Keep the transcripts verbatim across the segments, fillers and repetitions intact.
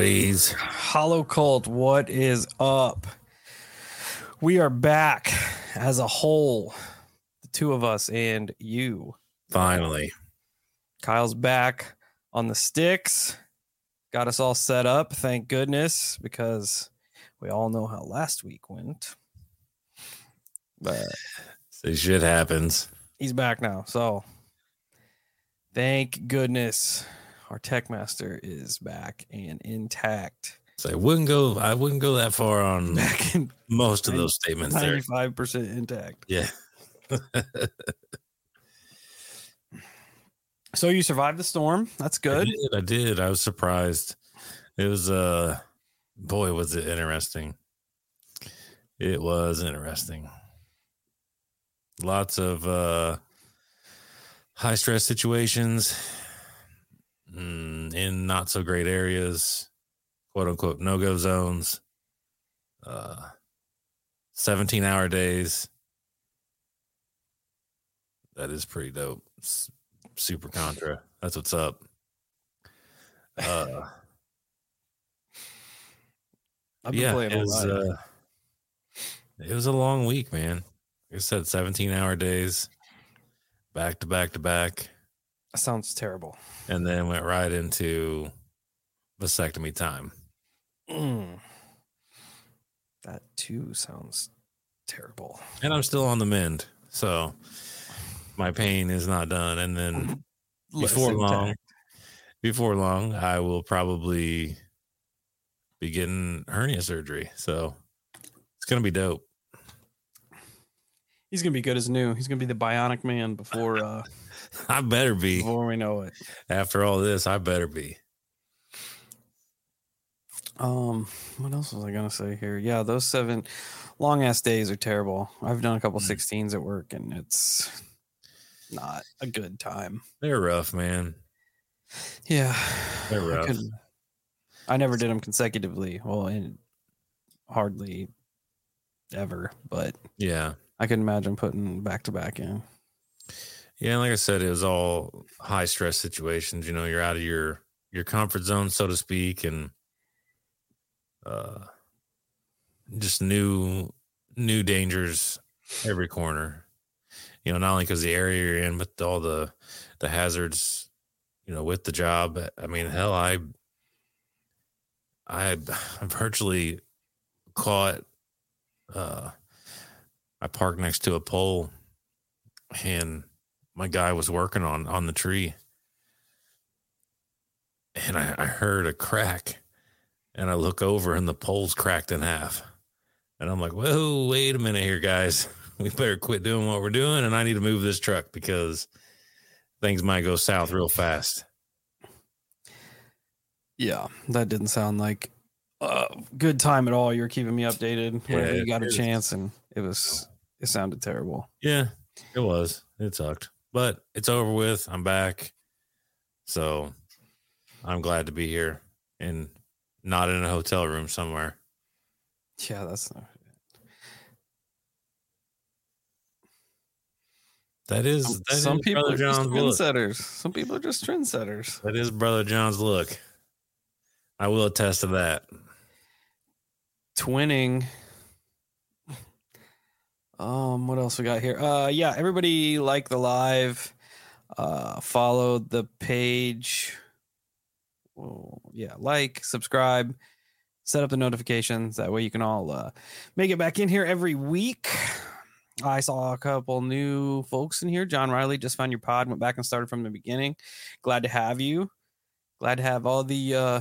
boys. Hollow Cult, what is up? We are back as a whole, the two of us and you. Finally. Kyle's back on the sticks. Got us all set up, thank goodness, because we all know how last week went. But so shit happens. He's back now, so thank goodness our tech master is back and intact. So I wouldn't go I wouldn't go that far on back in most of those statements there. ninety-five percent intact. Yeah. So you survived the storm. That's good. I did, I did. I was surprised. It was uh boy, was it interesting. It was interesting. Lots of uh high stress situations mm, in not so great areas, quote unquote no-go zones, uh seventeen hour days. That is pretty dope. It's super contra. That's what's up. Uh I've been yeah, playing it all was, night. uh, it was a long week, man. Like I said, seventeen hour days, back to back to back. That sounds terrible. And then went right into vasectomy time. Mm. That too sounds terrible. And I'm still on the mend, so my pain is not done. And then before long, before long, I will probably be getting hernia surgery. So it's gonna be dope. He's gonna be good as new. He's gonna be the bionic man before uh I better be. Before we know it. After all this, I better be. Um, what else was I gonna say here? Yeah, those seven long ass days are terrible. I've done a couple Mm. sixteens at work, and it's not a good time. They're rough, man. Yeah, They're I, rough. couldn't- I never did them consecutively. Well, and hardly ever, but Yeah. I can imagine putting back to back in. Yeah, and like I said, it was all high stress situations. You know, you're out of your your comfort zone, so to speak, and uh, just new new dangers every corner. You know, not only because the area you're in, but all the the hazards. You know, with the job. I mean, hell, I I I virtually caught. Uh, I parked next to a pole, and my guy was working on on the tree, and I, I heard a crack, and I look over and the pole's cracked in half, and I'm like, whoa, wait a minute here, guys. We better quit doing what we're doing, and I need to move this truck because things might go south real fast. Yeah, that didn't sound like a good time at all. You were keeping me updated whenever Yeah, you got a it is. chance, and it was it sounded terrible. Yeah, it was. It sucked, but it's over with. I'm back, so I'm glad to be here and not in a hotel room somewhere. Yeah, that's not. That is Some, that some is people Brother are just John's look. trendsetters. Some people are just trendsetters. That is Brother John's look. I will attest to that. Twinning. Um, what else we got here? Uh, yeah, everybody like the live. Uh, follow the page. Oh, yeah, like, subscribe, set up the notifications. That way you can all uh, make it back in here every week. I saw a couple new folks in here. John Riley just found your pod, went back and started from the beginning. Glad to have you. Glad to have all the uh,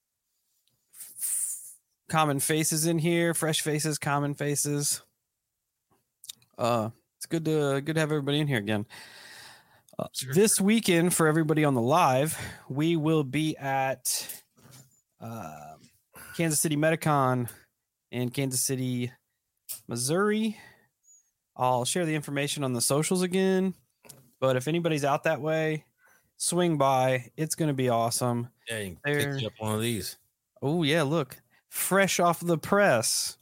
f- common faces in here, fresh faces, common faces. Uh, it's good to good to have everybody in here again. Uh, Sure. This weekend, for everybody on the live, we will be at uh, Kansas City Medicon in Kansas City, Missouri. I'll share the information on the socials again, but if anybody's out that way, swing by. It's going to be awesome. Yeah, you can There- pick you up one of these. Oh, yeah, look. Fresh off the press.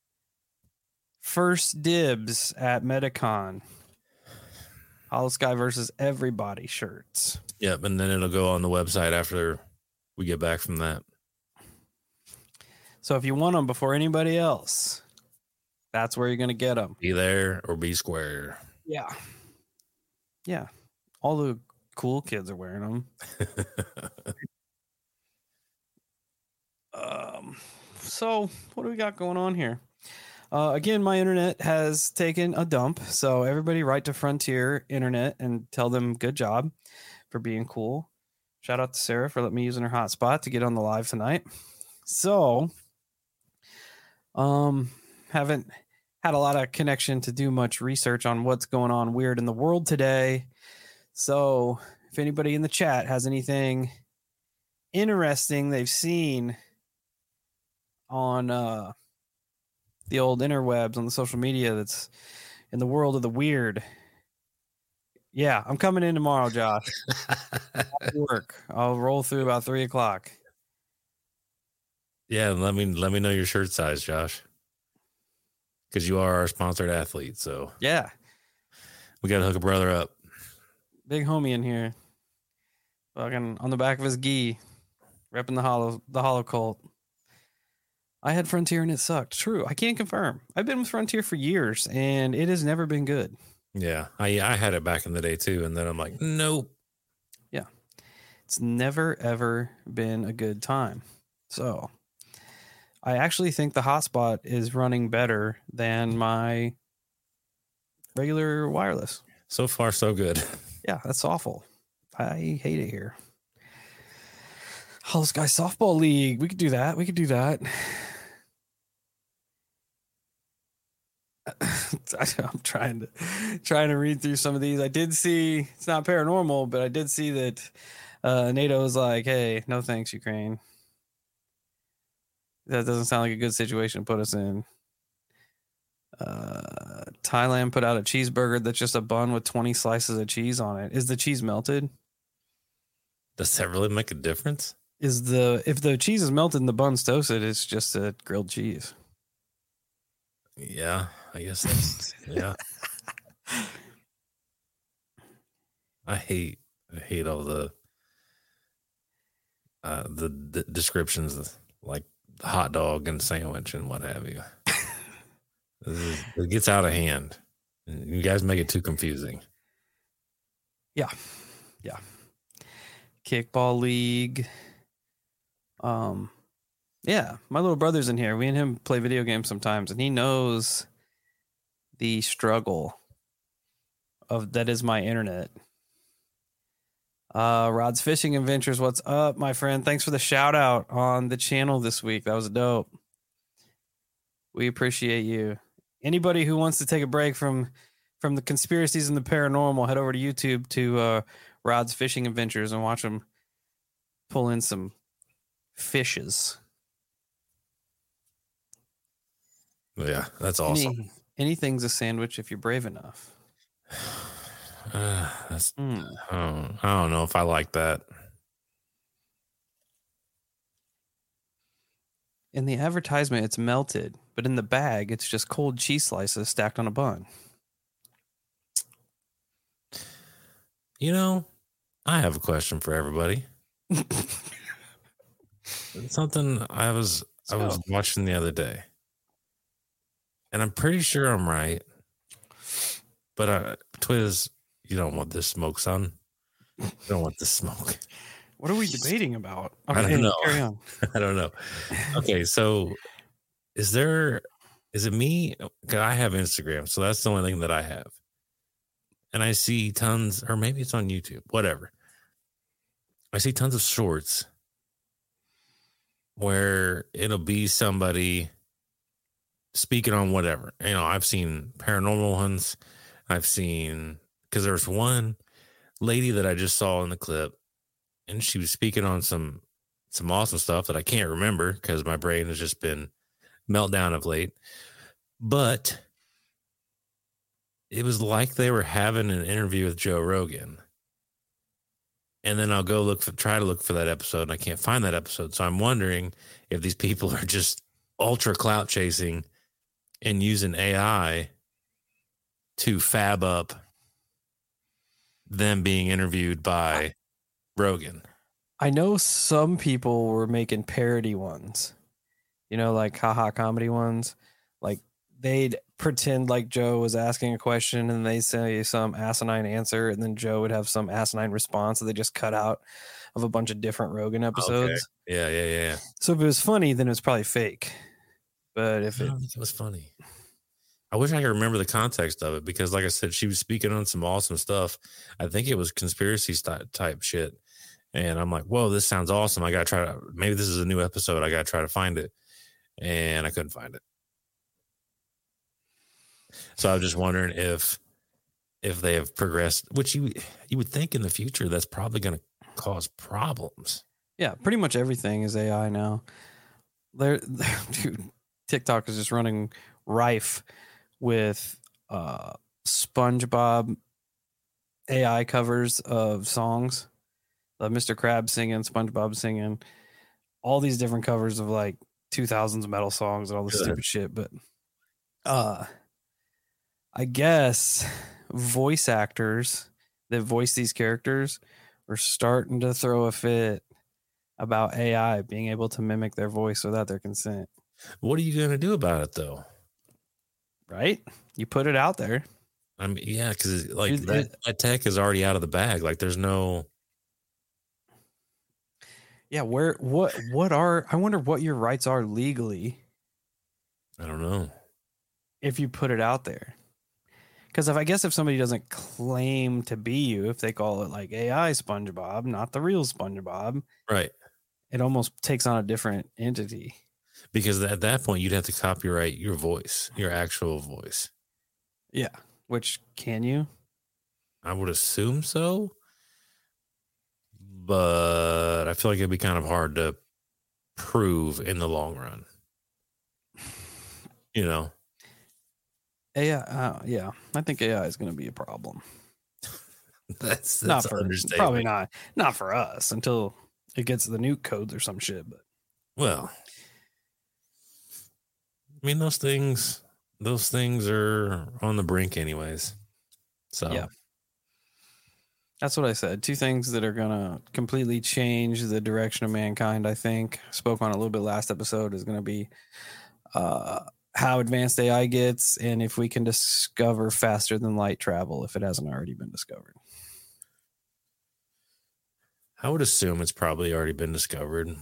First dibs at Medicon. Hollow Sky versus everybody shirts. Yep, and then it'll go on the website after we get back from that. So if you want them before anybody else, that's where you're going to get them. Be there or be square. Yeah. Yeah. All the cool kids are wearing them. um, so what do we got going on here? Uh, again, my internet has taken a dump. So everybody write to Frontier Internet and tell them good job for being cool. Shout out to Sarah for letting me using her hotspot to get on the live tonight. So, um, haven't had a lot of connection to do much research on what's going on weird in the world today. So if anybody in the chat has anything interesting they've seen on uh, the old interwebs, on the social media that's in the world of the weird, yeah, I'm coming in tomorrow, Josh. I'll work. I'll roll through about three o'clock. Yeah, let me let me know your shirt size, Josh, because you are our sponsored athlete. So yeah, we got to hook a brother up. Big homie in here, fucking on the back of his gi, repping the hollow the hollow cult. I had Frontier and it sucked. True, I can't confirm. I've been with Frontier for years and it has never been good. Yeah, I I had it back in the day too, and then I'm like, nope. Yeah, it's never ever been a good time. So I actually think the hotspot is running better than my regular wireless. So far, so good. Yeah, that's awful. I hate it here. Hollow Sky Softball League. We could do that. We could do that. I'm trying to trying to read through some of these. I did see it's not paranormal, but I did see that uh, NATO was like, "Hey, no thanks, Ukraine." That doesn't sound like a good situation to put us in. Uh, Thailand put out a cheeseburger that's just a bun with twenty slices of cheese on it. Is the cheese melted? Does that really make a difference? Is the if the cheese is melted and the bun's toasted, it's just a grilled cheese. Yeah, I guess that's yeah. I hate I hate all the uh the, the descriptions like hot dog and sandwich and what have you. Is, it gets out of hand. You guys make it too confusing. Yeah. Yeah. Kickball league. Um yeah, my little brother's in here. We and him play video games sometimes, and he knows the struggle of that is my internet. Uh, Rod's Fishing Adventures, what's up, my friend? Thanks for the shout out on the channel this week. That was dope. We appreciate you. Anybody who wants to take a break from from the conspiracies and the paranormal, head over to YouTube to uh, Rod's Fishing Adventures and watch him pull in some fishes. Yeah, that's awesome. Any, anything's a sandwich if you're brave enough. Uh, that's, mm. I, don't, I don't know if I like that. In the advertisement, it's melted, but in the bag, it's just cold cheese slices stacked on a bun. You know, I have a question for everybody. Something I was I was watching the other day, and I'm pretty sure I'm right. But uh, Twiz, you don't want this smoke, son. You don't want this smoke. What are we debating about? Okay, I don't know. Carry on. I don't know. Okay, so is there, is it me? Because I have Instagram, so that's the only thing that I have. And I see tons, or maybe it's on YouTube, whatever. I see tons of shorts where it'll be somebody speaking on whatever. You know, I've seen paranormal ones. I've seen, because there's one lady that I just saw in the clip, and she was speaking on some some awesome stuff that I can't remember because my brain has just been meltdown of late. But it was like they were having an interview with Joe Rogan. And then I'll go look for, try to look for that episode, and I can't find that episode. So I'm wondering if these people are just ultra clout chasing and using A I to fab up them being interviewed by Rogan. I know some people were making parody ones, you know, like haha comedy ones. Like they'd pretend like Joe was asking a question and they say some asinine answer, and then Joe would have some asinine response that they just cut out of a bunch of different Rogan episodes. Okay. Yeah, yeah, yeah. So if it was funny, then it was probably fake. But if I it, don't think it was funny. I wish I could remember the context of it because, like I said, she was speaking on some awesome stuff. I think it was conspiracy st- type shit. And I'm like, whoa, this sounds awesome. I got to try to, maybe this is a new episode. I got to try to find it. And I couldn't find it. So I was just wondering if, if they have progressed, which you, you would think in the future, that's probably going to cause problems. yeah, pretty much everything is A I now. There, dude, TikTok is just running rife with uh, SpongeBob A I covers of songs. Uh, Mister Krabs singing, SpongeBob singing, all these different covers of like two thousands metal songs and all this Good. stupid shit. But uh, I guess voice actors that voice these characters are starting to throw a fit about A I being able to mimic their voice without their consent. What are you going to do about it, though? Right? You put it out there. I mean, yeah, because like It- that, it- that tech is already out of the bag. Like, there's no. Yeah, where what what are I wonder what your rights are legally I don't know. if you put it out there. Because if I guess if somebody doesn't claim to be you, if they call it like A I SpongeBob, not the real SpongeBob, Right. it almost takes on a different entity. Because at that point, you'd have to copyright your voice, your actual voice. Yeah. Which can you? I would assume so. But I feel like it'd be kind of hard to prove in the long run. You know? A I, uh, yeah, I think A I is going to be a problem. That's, that's not an for understatement. probably not not for us until it gets the nuke codes or some shit. But Well, I mean, those things, those things are on the brink, anyways. So yeah, that's what I said. Two things that are gonna completely change the direction of mankind. I think spoke on a little bit last episode is gonna be uh, how advanced A I gets, and if we can discover faster than light travel if it hasn't already been discovered. I would assume it's probably already been discovered.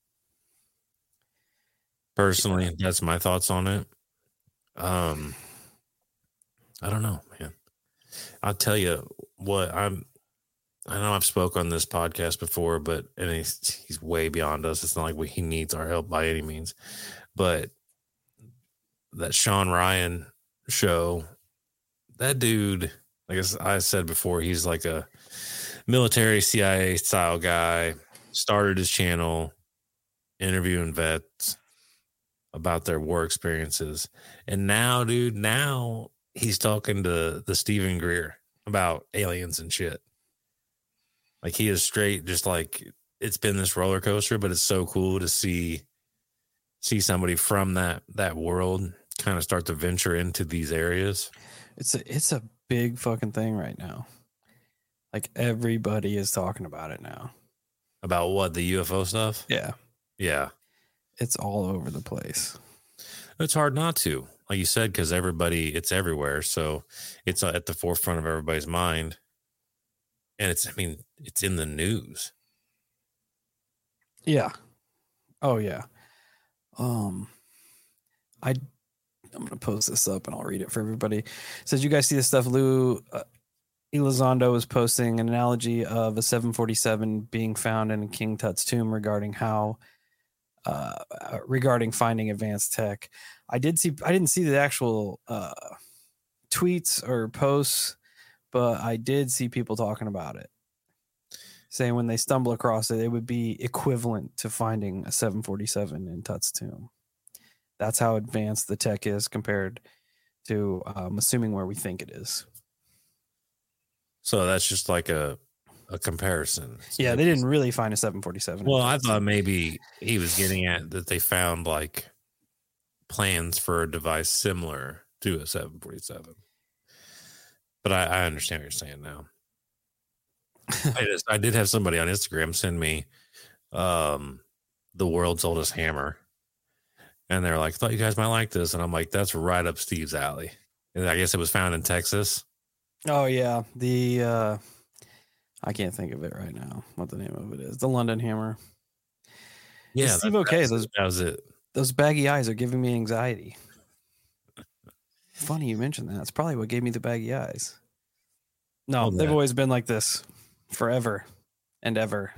Personally, yeah. That's my thoughts on it. Um, I don't know, man. I'll tell you what I'm. I know I've spoke on this podcast before, but and he's he's way beyond us. It's not like we, he needs our help by any means. But that Sean Ryan show, that dude, like I said before, he's like a military C I A style guy. Started his channel interviewing vets about their war experiences, and now, dude, now he's talking to the Stephen Greer about aliens and shit. Like he is straight, just like it's been this roller coaster, but it's so cool to see see somebody from that that world kind of start to venture into these areas. It's a it's a big fucking thing right now. Like everybody is talking about it now. About what, the U F O stuff? Yeah. Yeah. It's all over the place. It's hard not to, like you said, because everybody, it's everywhere. So it's at the forefront of everybody's mind. And it's, I mean, it's in the news. Yeah. Oh, yeah. Um, I, I'm going to post this up and I'll read it for everybody. It says, you guys see this stuff? Lou uh, Elizondo is posting an analogy of a seven forty-seven being found in King Tut's tomb regarding how, uh, regarding finding advanced tech. I did see, I didn't see the actual uh, tweets or posts, but I did see people talking about it, saying when they stumble across it, it would be equivalent to finding a seven forty-seven in Tut's tomb. That's how advanced the tech is compared to, um, assuming where we think it is. So that's just like a a comparison. So yeah, they didn't really find a seven forty-seven. Well, I thought maybe he was getting at that they found like plans for a device similar to a seven forty-seven. But I, I understand what you're saying now. I just I did have somebody on Instagram send me um the world's oldest hammer. And they're like, thought you guys might like this. And I'm like, that's right up Steve's alley. And I guess it was found in Texas. Oh, yeah. The, uh, I can't think of it right now, what the name of it is. The London Hammer. Yeah. Steve okay. Those, that was it. Those baggy eyes are giving me anxiety. Funny you mentioned that. That's probably what gave me the baggy eyes. No, oh, they've always been like this forever and ever.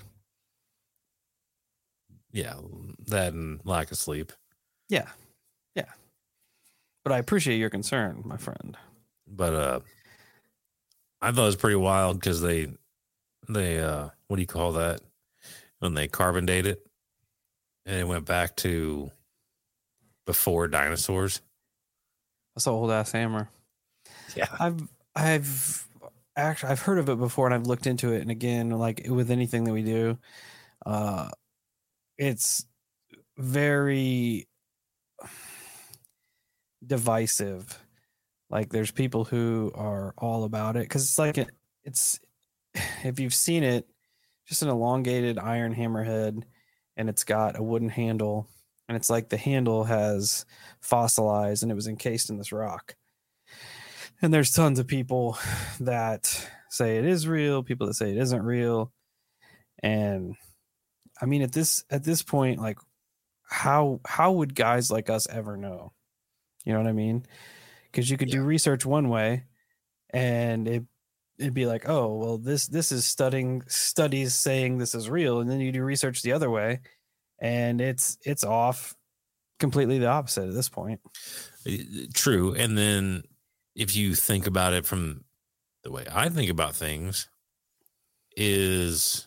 Yeah. That and lack of sleep. Yeah. Yeah. But I appreciate your concern, my friend. But uh I thought it was pretty wild because they they uh what do you call that? When they carbon date it and it went back to before dinosaurs. That's an old ass hammer. Yeah. I've I've actually I've heard of it before and I've looked into it, and again, like with anything that we do, uh it's very divisive. Like there's people who are all about it because it's like a, it's if you've seen it, just an elongated iron hammerhead, and it's got a wooden handle, and it's like the handle has fossilized and it was encased in this rock. And there's tons of people that say it is real, people that say it isn't real. And I mean, at this at this point, like how how would guys like us ever know? You know what I mean? Because you could yeah. do research one way, and it it'd be like, oh, well, this this is studying studies saying this is real, and then you do research the other way, and it's it's off completely the opposite at this point. True. And then if you think about it from the way I think about things, is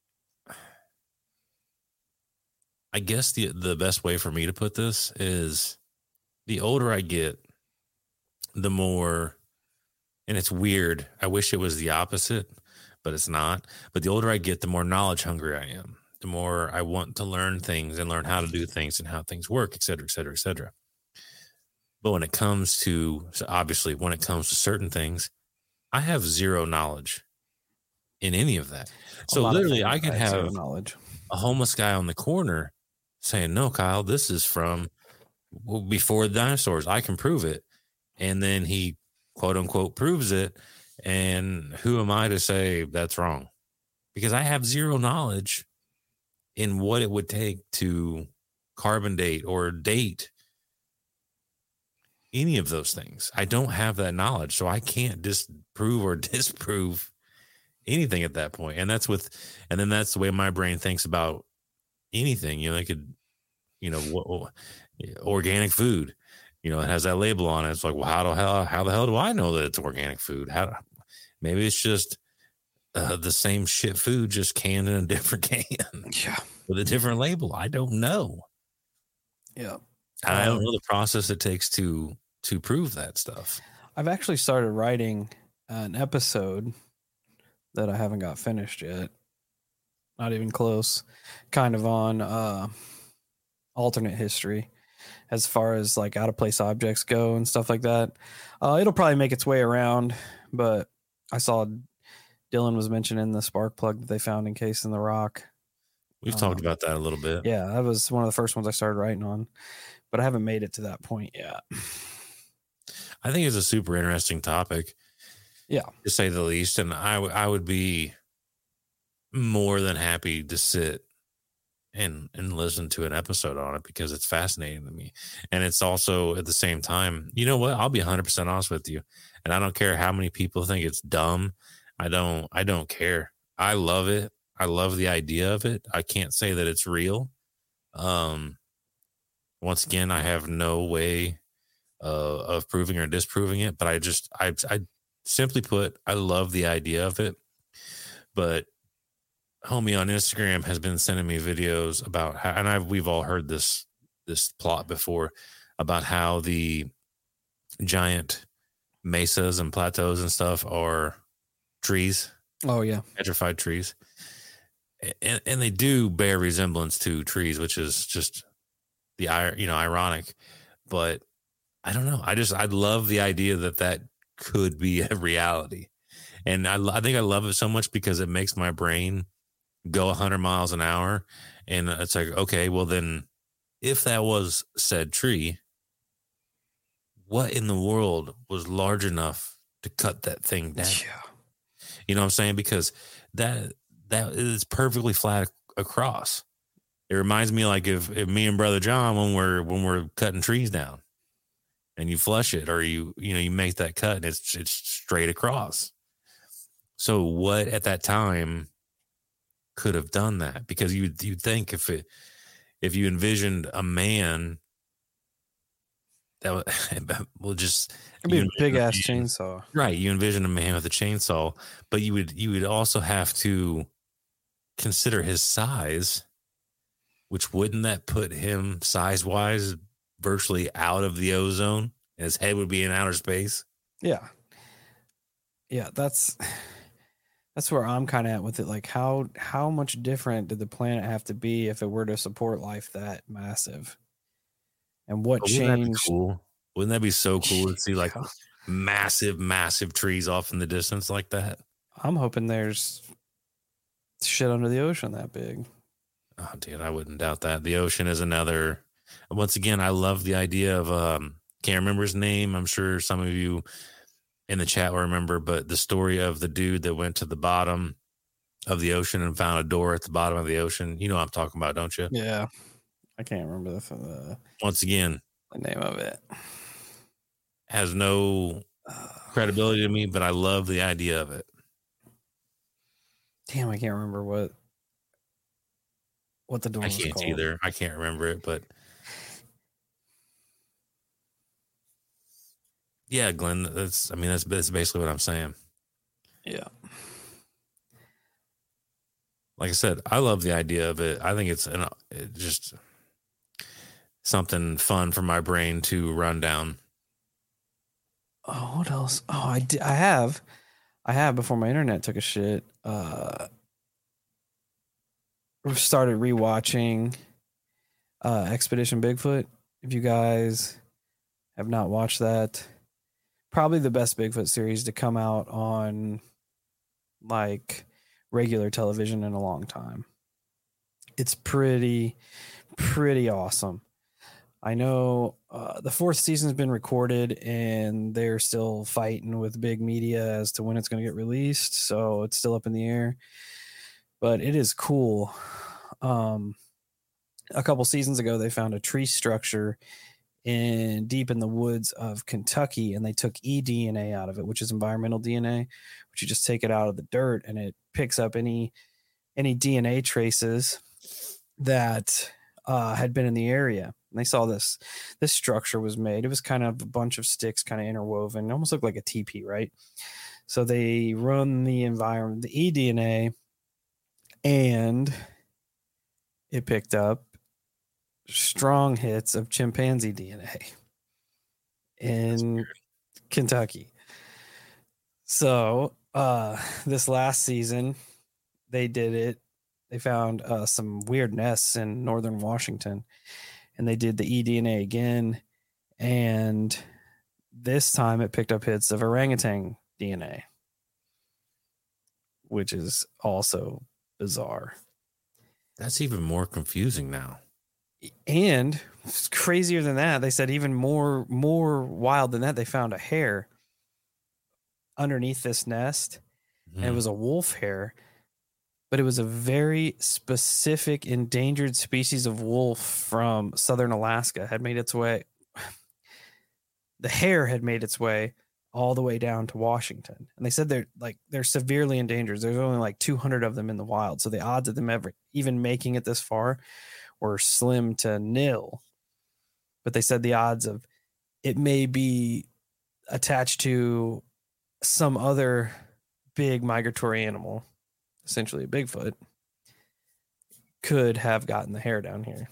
I guess the the best way for me to put this is the older I get, the more, and it's weird, I wish it was the opposite, but it's not. But the older I get, the more knowledge hungry I am. The more I want to learn things and learn how to do things and how things work, et cetera, et cetera, et cetera. But when it comes to, so obviously, when it comes to certain things, I have zero knowledge in any of that. So literally, I could have knowledge. A homeless guy on the corner saying, no, Kyle, this is from before the dinosaurs. I can prove it. And then he, quote unquote, proves it. And who am I to say that's wrong? Because I have zero knowledge in what it would take to carbon date or date any of those things. I don't have that knowledge, so I can't disprove or disprove anything at that point. And that's with, and then that's the way my brain thinks about anything. You know, they could, you know, what, organic food, you know, it has that label on it. It's like, well, how the hell, how the hell do I know that it's organic food? How, maybe it's just uh, the same shit food, just canned in a different can, yeah, with a different label. I don't know. Yeah, and I don't know the process it takes to to prove that stuff. I've actually started writing an episode that I haven't got finished yet. Not even close. Kind of on uh, alternate history, as far as like out of place objects go and stuff like that. Uh, it'll probably make its way around, but I saw Dylan was mentioning the spark plug that they found encased in the rock. We've um, talked about that a little bit. Yeah, that was one of the first ones I started writing on, but I haven't made it to that point yet. I think it's a super interesting topic. Yeah, to say the least. And I, w- I would be more than happy to sit and, and listen to an episode on it because it's fascinating to me. And it's also at the same time, you know what? I'll be one hundred percent honest with you. And I don't care how many people think it's dumb. I don't, I don't care. I love it. I love the idea of it. I can't say that it's real. Um, once again, I have no way uh, of proving or disproving it, but I just, I, I simply put, I love the idea of it. But homie on Instagram has been sending me videos about how, and I've, we've all heard this, this plot before about how the giant mesas and plateaus and stuff are trees. Oh yeah. Petrified trees. And, and they do bear resemblance to trees, which is just the, you know, ironic, but I don't know. I just, I love the idea that that could be a reality. And I, I think I love it so much because it makes my brain go a hundred miles an hour. And it's like, okay, well then if that was said tree, what in the world was large enough to cut that thing down? Yeah. You know what I'm saying? Because that that is perfectly flat across. It reminds me like if, if me and Brother John when we're when we're cutting trees down and you flush it or you you know you make that cut and it's it's straight across. So what at that time could have done that? Because you you think if it if you envisioned a man that would well just It'd be a big ass chainsaw. Right. You envision a man with a chainsaw, but you would you would also have to consider his size, which wouldn't that put him size wise virtually out of the ozone? And his head would be in outer space. Yeah. Yeah, that's that's where I'm kind of at with it. Like how how much different did the planet have to be if it were to support life that massive? And what But wouldn't changed? that be cool? Wouldn't that be so cool to see like massive, massive trees off in the distance like that? I'm hoping there's shit under the ocean that big. Oh, dude, I wouldn't doubt that. The ocean is another. Once again, I love the idea of um can't remember his name. I'm sure some of you in the chat will remember, but the story of the dude that went to the bottom of the ocean and found a door at the bottom of the ocean. You know what I'm talking about, don't you? Yeah. I can't remember the, the once again the name of it. Has no credibility to me, but I love the idea of it. Damn, I can't remember what what the door I was can't called. either. I can't remember it, but yeah, Glenn, that's I mean that's that's basically what I'm saying. Yeah. Like I said, I love the idea of it. I think it's an, it just something fun for my brain to run down. Oh, what else? Oh, I did, I have, I have before my internet took a shit. Uh, started rewatching uh, Expedition Bigfoot. If you guys have not watched that, probably the best Bigfoot series to come out on like regular television in a long time. It's pretty, pretty awesome. I know uh, the fourth season's been recorded and they're still fighting with big media as to when it's going to get released. So it's still up in the air, but it is cool. Um, a couple seasons ago, they found a tree structure in deep in the woods of Kentucky, and they took eDNA out of it, which is environmental D N A, which you just take it out of the dirt and it picks up any any D N A traces that uh, had been in the area. And they saw this this structure was made. It was kind of a bunch of sticks kind of interwoven. It almost looked like a teepee, right? So they run the environment, the eDNA, and it picked up strong hits of chimpanzee D N A in Kentucky. So uh, this last season, they did it. They found uh, some weird nests in northern Washington, and they did the eDNA again. And this time it picked up hits of orangutan D N A, which is also bizarre. That's even more confusing now. And crazier than that, they said even more more wild than that, they found a hair underneath this nest, mm-hmm. and it was a wolf hair, but it was a very specific endangered species of wolf from southern Alaska had made its way. The hair had made its way all the way down to Washington, and they said they're like they're severely endangered. There's only like two hundred of them in the wild, so the odds of them ever even making it this far were slim to nil. But they said the odds of it may be attached to some other big migratory animal, essentially a Bigfoot, could have gotten the hair down here.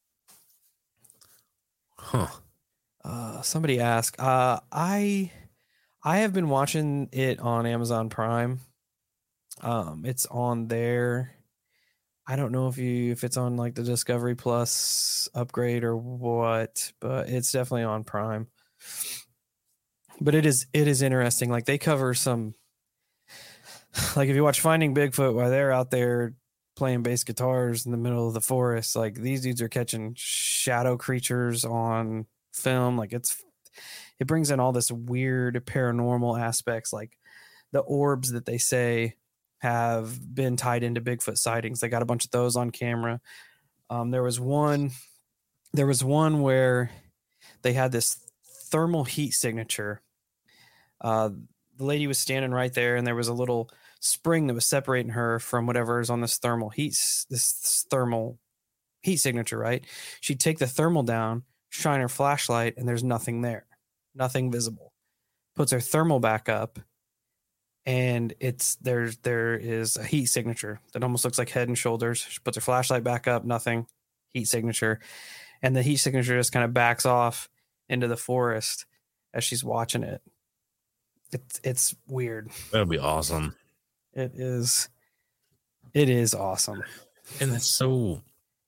Huh. Uh, somebody asked, uh, I, I have been watching it on Amazon Prime. Um, it's on there. I don't know if you if it's on like the Discovery Plus upgrade or what, but it's definitely on Prime. But it is it is interesting. Like they cover some, like if you watch Finding Bigfoot while they're out there playing bass guitars in the middle of the forest, like these dudes are catching shadow creatures on film. Like it's it brings in all this weird paranormal aspects, like the orbs that they say have been tied into Bigfoot sightings. They got a bunch of those on camera. Um, there was one there was one where they had this thermal heat signature. Uh, the lady was standing right there, and there was a little spring that was separating her from whatever is on this thermal heat, this thermal heat signature, right? She'd take the thermal down, shine her flashlight, and there's nothing there, nothing visible. Puts her thermal back up, and it's there's there is a heat signature that almost looks like Head and Shoulders. She puts her flashlight back up, nothing, heat signature, and the heat signature just kind of backs off into the forest as she's watching it. It's it's weird. That'll be awesome. It is. It is awesome. And that's so.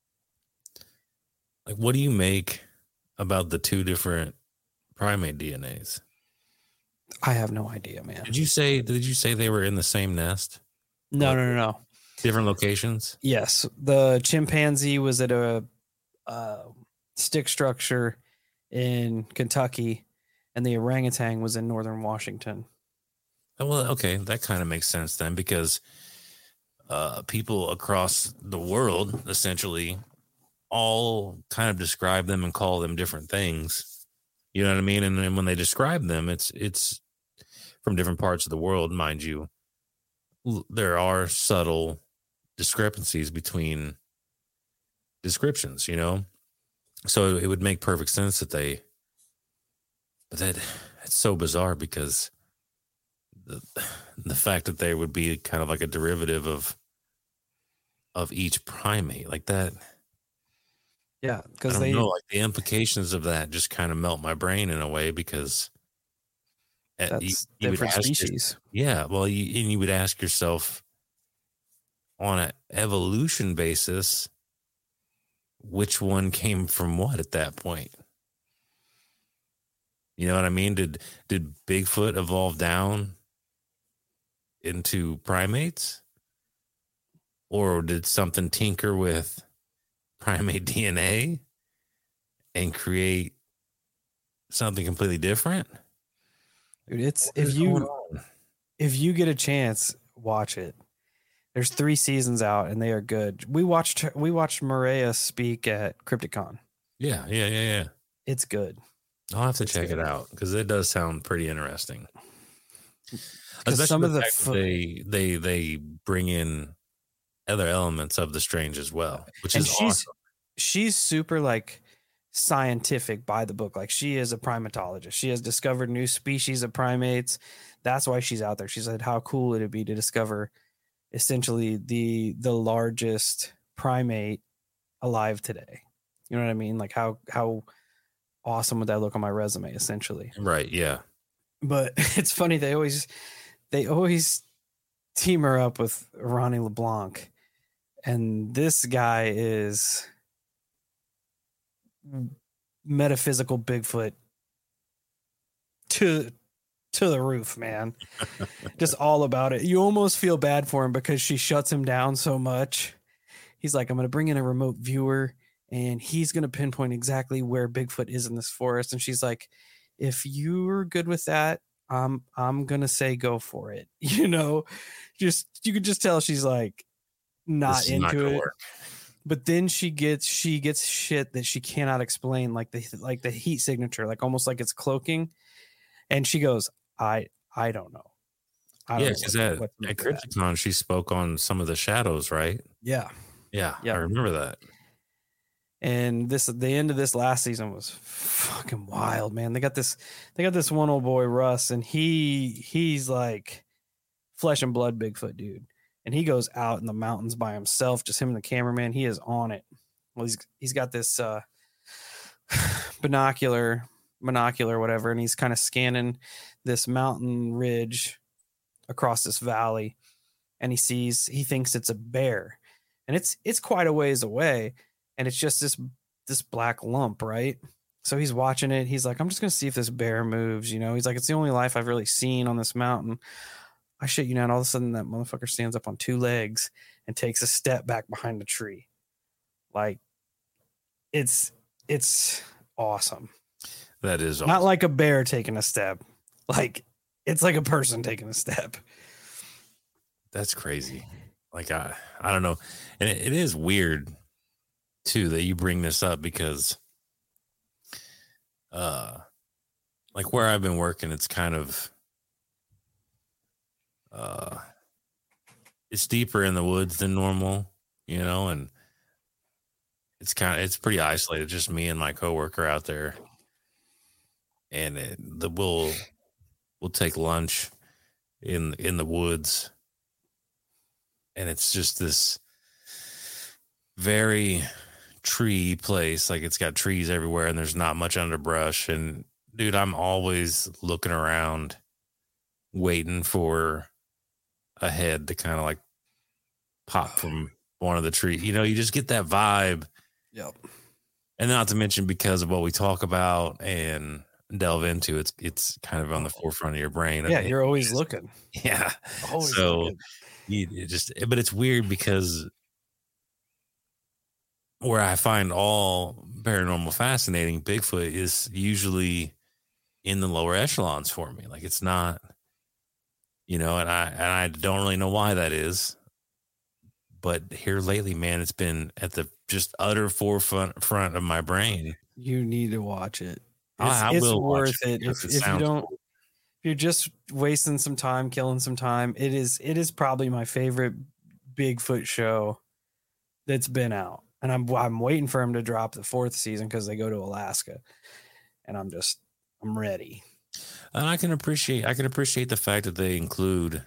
Like, what do you make about the two different primate D N As? I have no idea, man. Did you say? Did you say they were in the same nest? No, no, no, no. Different locations? Yes, the chimpanzee was at a uh, stick structure in Kentucky, and the orangutan was in northern Washington. Oh, well, okay, that kind of makes sense then, because uh, people across the world essentially all kind of describe them and call them different things. You know what I mean? And then when they describe them, it's it's from different parts of the world, mind you. There are subtle discrepancies between descriptions, you know? So it would make perfect sense that they, but that it's so bizarre because the the fact that they would be kind of like a derivative of of each primate like that. Yeah, I because don't they know, like the implications of that just kind of melt my brain in a way because at- that's you, you would different ask your- species. yeah, well, you, and you would ask yourself on an evolution basis, which one came from what at that point? You know what I mean? Did did Bigfoot evolve down into primates, or did something tinker with primate D N A and create something completely different? Dude, it's What if is going you on? if you get a chance, watch it. There's three seasons out, and they are good. We watched we watched Maria speak at Crypticon. Yeah, yeah, yeah, yeah. It's good. I'll have to It's check good. it out because it does sound pretty interesting. 'Cause Especially some the of the fact that fo- they they they bring in other elements of the strange as well, which and is she's awesome. she's super like scientific by the book. Like she is a primatologist. She has discovered new species of primates. That's why she's out there. She said how cool would it be to discover essentially the the largest primate alive today. You know what I mean? Like how how awesome would that look on my resume essentially? Right? Yeah. But it's funny they always they always team her up with Ronnie LeBlanc, and this guy is metaphysical Bigfoot to to the roof, man. Just all about it. You almost feel bad for him because she shuts him down so much. He's like, I'm going to bring in a remote viewer and he's going to pinpoint exactly where Bigfoot is in this forest. And she's like, if you're good with that, I'm I'm going to say go for it. You know, just you could just tell she's like not This is not into gonna it. work. But then she gets she gets shit that she cannot explain, like the like the heat signature, like almost like it's cloaking. And she goes, I I don't know. I Yeah, know because what- at, what to at make of that." Crypticon, she spoke on some of the shadows, right? Yeah. Yeah, Yeah. I remember that. And this the end of this last season was fucking wild, man. They got this they got this one old boy, Russ, and he he's like flesh and blood Bigfoot dude. And he goes out in the mountains by himself, just him and the cameraman. He is on it. Well, he's he's got this uh binocular, monocular, whatever, and he's kind of scanning this mountain ridge across this valley, and he sees he thinks it's a bear, and it's it's quite a ways away, and it's just this this black lump, right? So he's watching it. He's like, I'm just gonna see if this bear moves. You know, he's like, it's the only life I've really seen on this mountain. I shit you not. All of a sudden, that motherfucker stands up on two legs and takes a step back behind the tree. Like, it's it's awesome. That is awesome. Not like a bear taking a step. Like it's like a person taking a step. That's crazy. Like I, I don't know. And it, it is weird too that you bring this up because uh like where I've been working, it's kind of uh it's deeper in the woods than normal, you know, and it's kind of it's pretty isolated, just me and my coworker out there. And it, the we'll we'll take lunch in in the woods, and it's just this very tree place. Like it's got trees everywhere, and there's not much underbrush. And dude, I'm always looking around, waiting for a head to kind of like pop from one of the trees. You know, you just get that vibe. Yep. And not to mention because of what we talk about and delve into, it's it's kind of on the forefront of your brain. Yeah, It- you're always it's- looking. Yeah. Always So looking. you it just, but it's weird because where I find all paranormal fascinating, Bigfoot is usually in the lower echelons for me. Like it's not, you know, and I and I don't really know why that is. But here lately, man, it's been at the just utter forefront front of my brain. You need to watch it. I- It's, I it's will watch worth it it. because If, it if you sounds don't, cool. if you're just wasting some time, killing some time, it is it is probably my favorite Bigfoot show that's been out. And I'm I'm waiting for him to drop the fourth season because they go to Alaska. And I'm just I'm ready. And I can appreciate I can appreciate the fact that they include.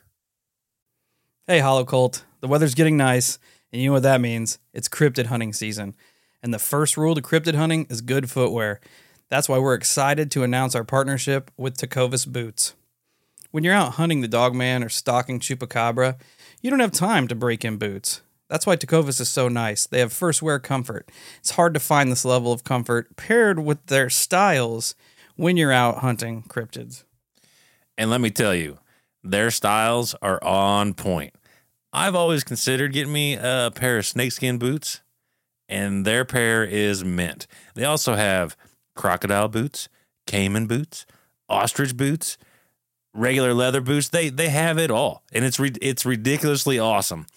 Hey, Hollow Cult. The weather's getting nice, and you know what that means. It's cryptid hunting season. And the first rule to cryptid hunting is good footwear. That's why we're excited to announce our partnership with Tecovas Boots. When you're out hunting the Dogman or stalking Chupacabra, you don't have time to break in boots. That's why Tecovas is so nice. They have first wear comfort. It's hard to find this level of comfort paired with their styles when you're out hunting cryptids. And let me tell you, their styles are on point. I've always considered getting me a pair of snakeskin boots, and their pair is mint. They also have crocodile boots, caiman boots, ostrich boots, regular leather boots. They they have it all, and it's re- it's ridiculously awesome.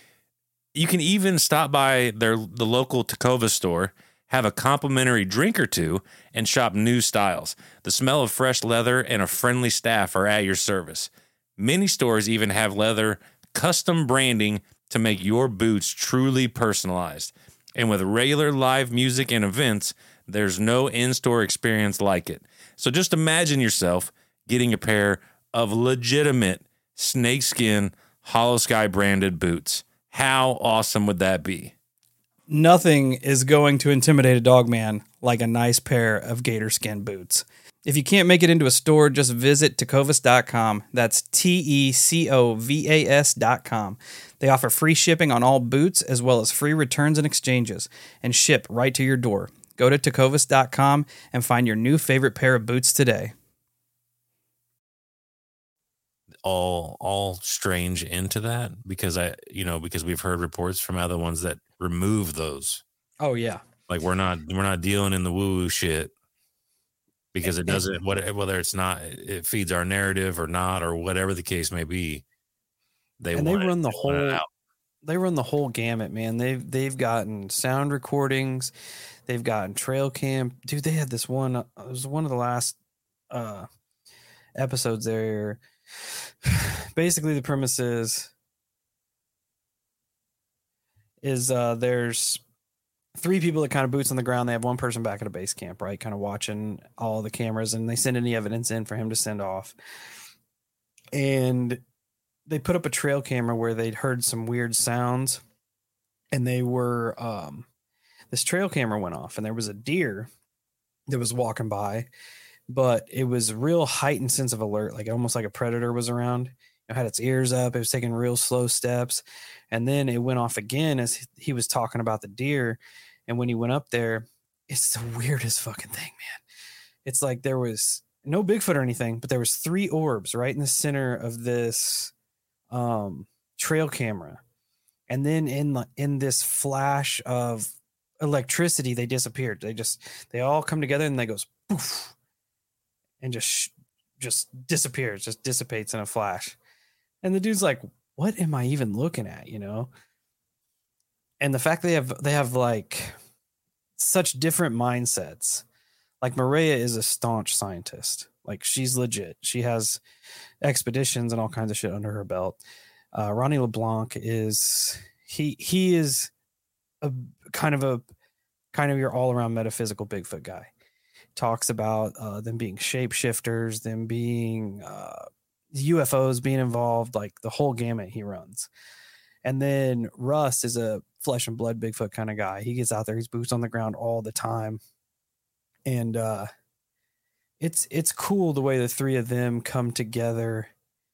You can even stop by their the local Tecovas store, have a complimentary drink or two, and shop new styles. The smell of fresh leather and a friendly staff are at your service. Many stores even have leather custom branding to make your boots truly personalized. And with regular live music and events, there's no in-store experience like it. So just imagine yourself getting a pair of legitimate snakeskin Hollow Sky branded boots. How awesome would that be? Nothing is going to intimidate a dogman like a nice pair of gator skin boots. If you can't make it into a store, just visit tecovas dot com. That's T E C O V A S dot com. They offer free shipping on all boots as well as free returns and exchanges and ship right to your door. Go to tecovas dot com and find your new favorite pair of boots today. All all strange into that because I you know because we've heard reports from other ones that remove those. Oh yeah. Like we're not we're not dealing in the woo woo shit because it doesn't what whether it's not it feeds our narrative or not or whatever the case may be. They and they want it- run the they want it whole out. they run the whole gamut, man. They've they've gotten sound recordings, they've gotten trail cam. Dude, they had this one. Uh, it was one of the last uh, episodes there. Basically, the premise is is uh, there's three people that kind of boots on the ground. They have one person back at a base camp, right, kind of watching all the cameras, and they send any evidence in for him to send off. And they put up a trail camera where they'd heard some weird sounds, and they were um this trail camera went off, and there was a deer that was walking by, but it was a real heightened sense of alert, like almost like a predator was around. It had its ears up, it was taking real slow steps, and then it went off again as he was talking about the deer. And when he went up there, it's the weirdest fucking thing, man. It's like there was no Bigfoot or anything, but there was three orbs right in the center of this um trail camera. And then in the in this flash of electricity, they disappeared. They just they all come together and they goes poof, and just just disappears, just dissipates in a flash. And the dude's like, "What am I even looking at?" You know. And the fact they have they have like such different mindsets. Like Maria is a staunch scientist. Like she's legit. She has expeditions and all kinds of shit under her belt. Uh, Ronnie LeBlanc is he he is a kind of a kind of your all around metaphysical Bigfoot guy. Talks about uh, them being shapeshifters, them being uh, U F Os being involved, like the whole gamut he runs. And then Russ is a flesh and blood Bigfoot kind of guy. He gets out there, he's boots on the ground all the time. And uh, it's it's cool the way the three of them come together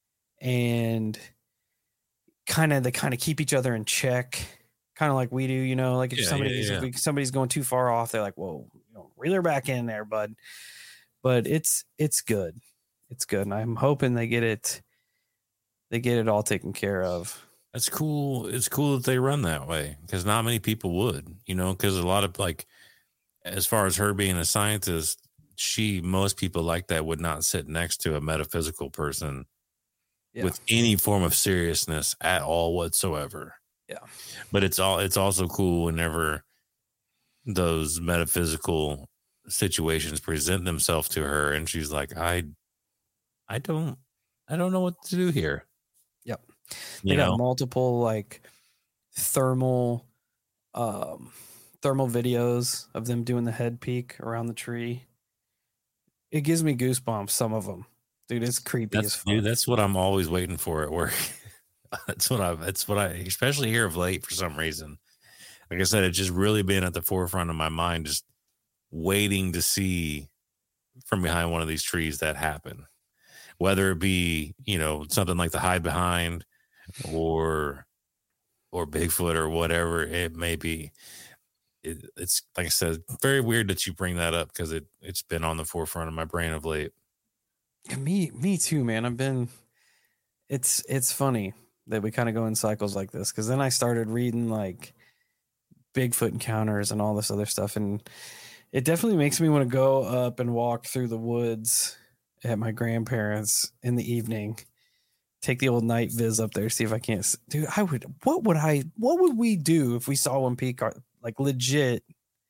and kind of they kind of keep each other in check, kind of like we do, you know, like if Yeah, somebody's yeah, yeah. if somebody's going too far off, they're like, whoa, you know, reel her back in there, bud. But it's it's good. It's good. And I'm hoping they get it they get it all taken care of. That's cool. It's cool that they run that way because not many people would, you know, because a lot of like, as far as her being a scientist, she, most people like that would not sit next to a metaphysical person Yeah. with any form of seriousness at all whatsoever. Yeah. But it's all, it's also cool whenever those metaphysical situations present themselves to her and she's like, I, I don't, I don't know what to do here. Yep. You They got know? multiple like thermal um thermal videos of them doing the head peek around the tree. It gives me goosebumps, some of them. Dude, it's creepy as That's, fuck. dude, that's what I'm always waiting for at work. That's what I, that's what I, especially here of late for some reason. Like I said, it's just really been at the forefront of my mind, just waiting to see from behind one of these trees that happen. Whether it be, you know, something like the hide behind or, or Bigfoot or whatever it may be. It, it's like I said, very weird that you bring that up because it, it's been on the forefront of my brain of late. Me, me too, man. I've been. It's it's funny that we kind of go in cycles like this because then I started reading like Bigfoot encounters and all this other stuff, and it definitely makes me want to go up and walk through the woods at my grandparents in the evening. Take the old night viz up there, see if I can't. Dude, I would. What would I? What would we do if we saw one peak? Like legit.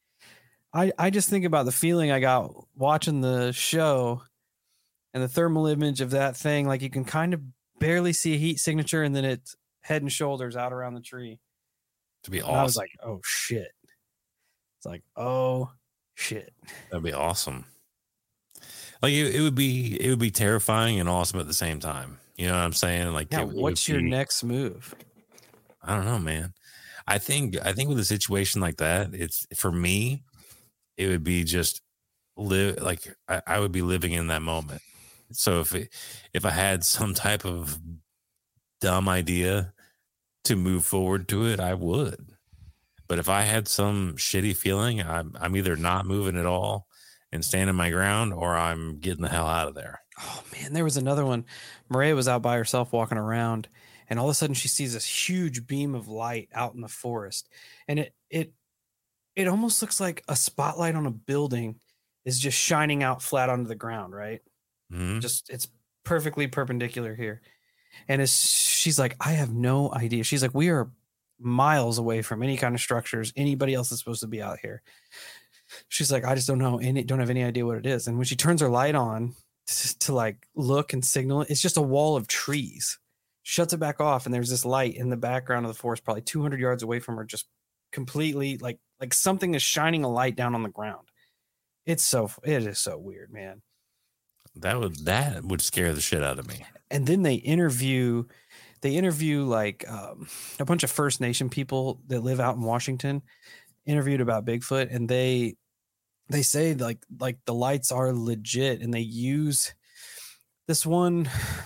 I I just think about the feeling I got watching the show. And the thermal image of that thing, like you can kind of barely see a heat signature, and then it's head and shoulders out around the tree. To be And awesome. I was like, oh shit. It's like, oh shit. That'd be awesome. Like it, it would be, it would be terrifying and awesome at the same time. You know what I'm saying? Like, Yeah, it, it what's would your be- next move? I don't know, man. I think, I think with a situation like that, it's for me, it would be just live like I, I would be living in that moment. So if it, if I had some type of dumb idea to move forward to it, I would. But if I had some shitty feeling, I'm I'm either not moving at all and standing my ground, or I'm getting the hell out of there. Oh man, there was another one. Maria was out by herself walking around, and all of a sudden she sees this huge beam of light out in the forest, and it it it almost looks like a spotlight on a building is just shining out flat onto the ground, right? Mm-hmm. Just it's perfectly perpendicular here. And as she's like, I have no idea. She's like, we are miles away from any kind of structures, anybody else is supposed to be out here. She's like, I just don't know any don't have any idea what it is. And when she turns her light on to, to like look and signal, it's just a wall of trees. Shuts it back off, and there's this light in the background of the forest, probably two hundred yards away from her, just completely like like something is shining a light down on the ground. It's so it is so weird, man. That would that would scare the shit out of me. And then they interview they interview like um, a bunch of First Nation people that live out in Washington, interviewed about Bigfoot, and they they say like like the lights are legit, and they use this one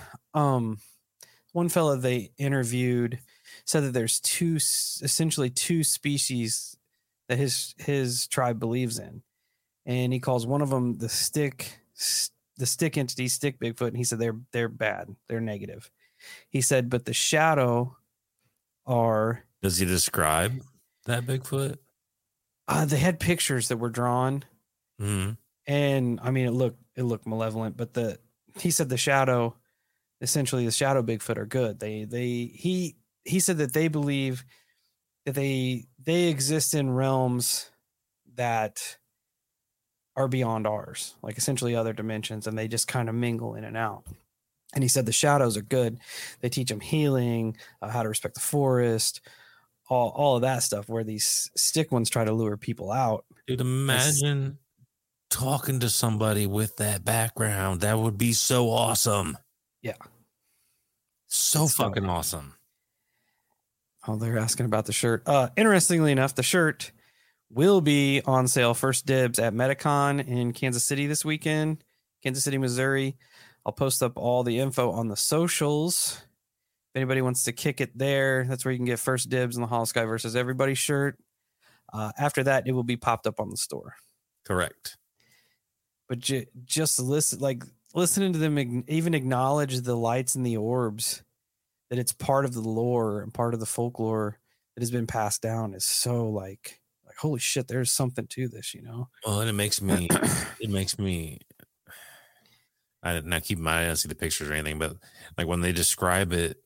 um one fella they interviewed said that there's two essentially two species that his his tribe believes in, and he calls one of them the stick the stick entity, stick Bigfoot, and he said they're they're bad, they're negative. He said, but the shadow are. Does he describe that Bigfoot? Uh, they had pictures that were drawn, Mm-hmm. and I mean, it looked it looked malevolent. But the he said the shadow, essentially the shadow Bigfoot are good. They they he he said that they believe that they they exist in realms that are beyond ours, like essentially other dimensions, and they just kind of mingle in and out. And he said the shadows are good. They teach them healing, uh, how to respect the forest, all all of that stuff. Where these stick ones try to lure people out. Dude, imagine talking to somebody with that background. That would be so awesome. Yeah. So It's fucking dope. awesome. Oh, they're asking about the shirt. Uh, interestingly enough, the shirt will be on sale first dibs at Metacon in Kansas City this weekend, Kansas City, Missouri. I'll post up all the info on the socials. If anybody wants to kick it there, that's where you can get first dibs on the Hollow Sky versus Everybody shirt. Uh, after that, it will be popped up on the store. Correct. But ju- just listen, like listening to them ag- even acknowledge the lights and the orbs, that it's part of the lore and part of the folklore that has been passed down is so like, like holy shit, there's something to this, you know? Well, and it makes me, it makes me, I did not keep my eye to see the pictures or anything, but like when they describe it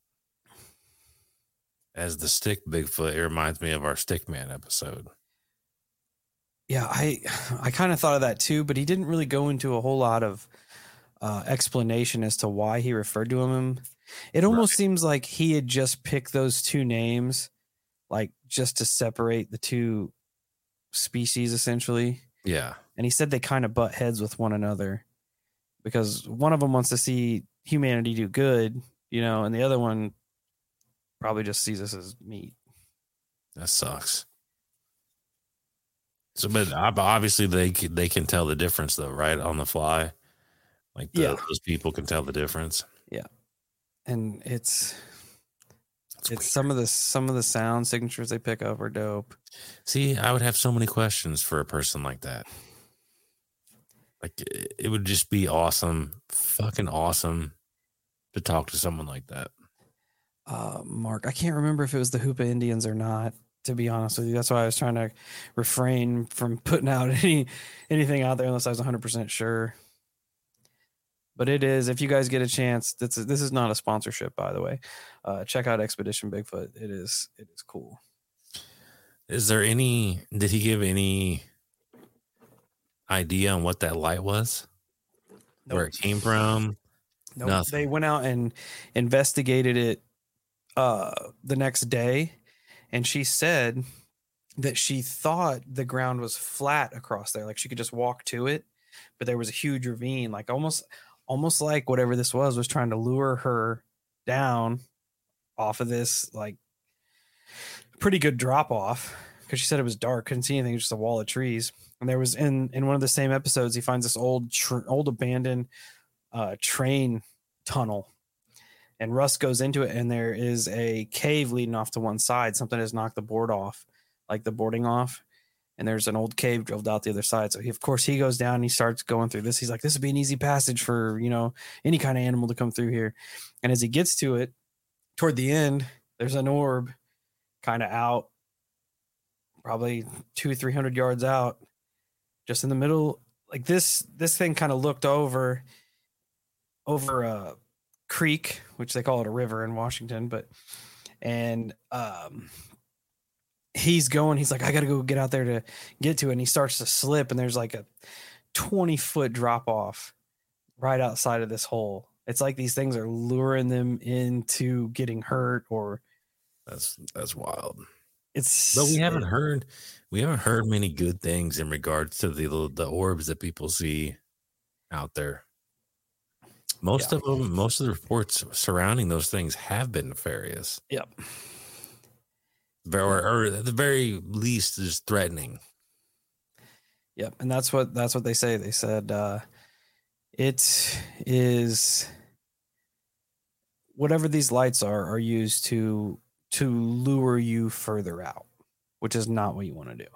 as the stick Bigfoot, it reminds me of our Stickman episode. Yeah, I I kind of thought of that too, but he didn't really go into a whole lot of uh, explanation as to why he referred to him. It almost Right. seems like he had just picked those two names, like just to separate the two species, essentially. Yeah. And he said they kind of butt heads with one another because one of them wants to see humanity do good, you know, and the other one probably just sees us as meat. That sucks. So, but ob- obviously they c- they can tell the difference though, right? On the fly, like the, Yeah. those people can tell the difference. And it's That's it's weird. some of the some of the sound signatures they pick up are dope. See, I would have so many questions for a person like that. Like it, it would just be awesome, fucking awesome, to talk to someone like that. Uh, Mark, I can't remember if it was the Hoopa Indians or not. To be honest with you, that's why I was trying to refrain from putting out any anything out there unless I was one hundred percent sure. But it is, if you guys get a chance, this is, this is not a sponsorship, by the way. Uh, check out Expedition Bigfoot. It is it is cool. Is there any? Did he give any idea on what that light was? Where it came from? Nope. Nothing. They went out and investigated it uh, the next day, and she said that she thought the ground was flat across there, like she could just walk to it, but there was a huge ravine, like almost, almost like whatever this was was trying to lure her down off of this like pretty good drop off. Because she said it was dark, couldn't see anything, just a wall of trees. And there was in in one of the same episodes, he finds this old tr- old abandoned uh, train tunnel, and Russ goes into it, and there is a cave leading off to one side. Something has knocked the board off, like the boarding off, and there's an old cave drilled out the other side. So he, of course, he goes down and he starts going through this. He's like, this would be an easy passage for, you know, any kind of animal to come through here. And as he gets to it, toward the end, there's an orb kind of out, probably two, three hundred yards out, just in the middle. Like this, this thing kind of looked over, over a creek, which they call it a river in Washington, but, and, um, he's going, he's like, I got to go get out there to get to it. And he starts to slip, and there's like a twenty foot drop off right outside of this hole. It's like these things are luring them into getting hurt, or That's that's wild. it's, But we haven't it- heard we haven't heard many good things in regards to the the orbs that people see out there. Most Yeah. of them, most of the reports surrounding those things have been nefarious, Yep. or, or at the very least, just threatening. Yep. And that's what, that's what they say. They said, uh, it is whatever these lights are, are used to, to lure you further out, which is not what you want to do.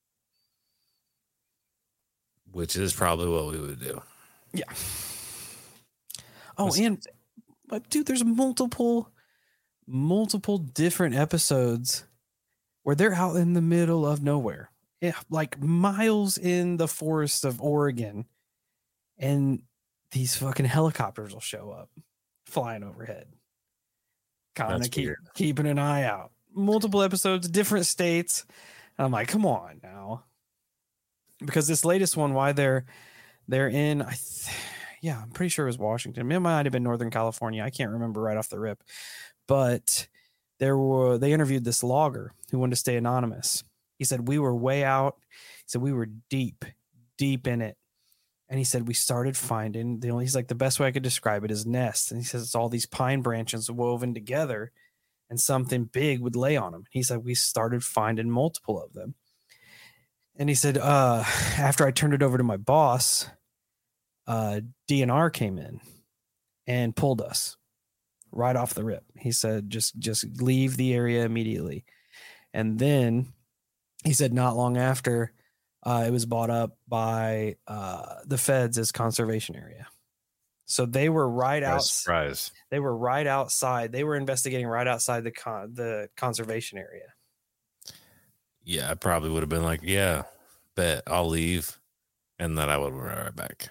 Which is probably what we would do. Yeah. Oh, Let's- and but dude, there's multiple, multiple different episodes where they're out in the middle of nowhere. eh, like miles in the forests of Oregon, and these fucking helicopters will show up flying overhead. Kind That's of keep weird. keeping an eye out. Multiple episodes, different states. And I'm like, come on now. Because this latest one, why they're they're in, I th- yeah, I'm pretty sure it was Washington. It might have been Northern California. I can't remember right off the rip. But there were they interviewed this logger who wanted to stay anonymous. He said we were way out. He said we were deep, deep in it. And he said we started finding the only he's like the best way I could describe it is nests. And he says it's all these pine branches woven together, and something big would lay on them. He said we started finding multiple of them. And he said, uh, after I turned it over to my boss, uh, D N R came in and pulled us right off the rip. He said, just, just leave the area immediately. And then he said, not long after, uh, it was bought up by uh, the feds as conservation area. So they were right out. Surprise. They were right outside. They were investigating right outside the con- the conservation area. Yeah, I probably would have been like, yeah, bet I'll leave. And then I would have been right back.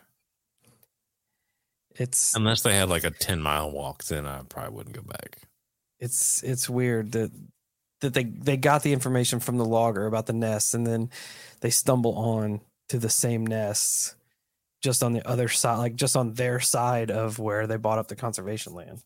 It's Unless they had like a ten mile walk, then I probably wouldn't go back. it's it's weird that that they they got the information from the logger about the nests, and then they stumble on to the same nests just on the other side, like just on their side of where they bought up the conservation land.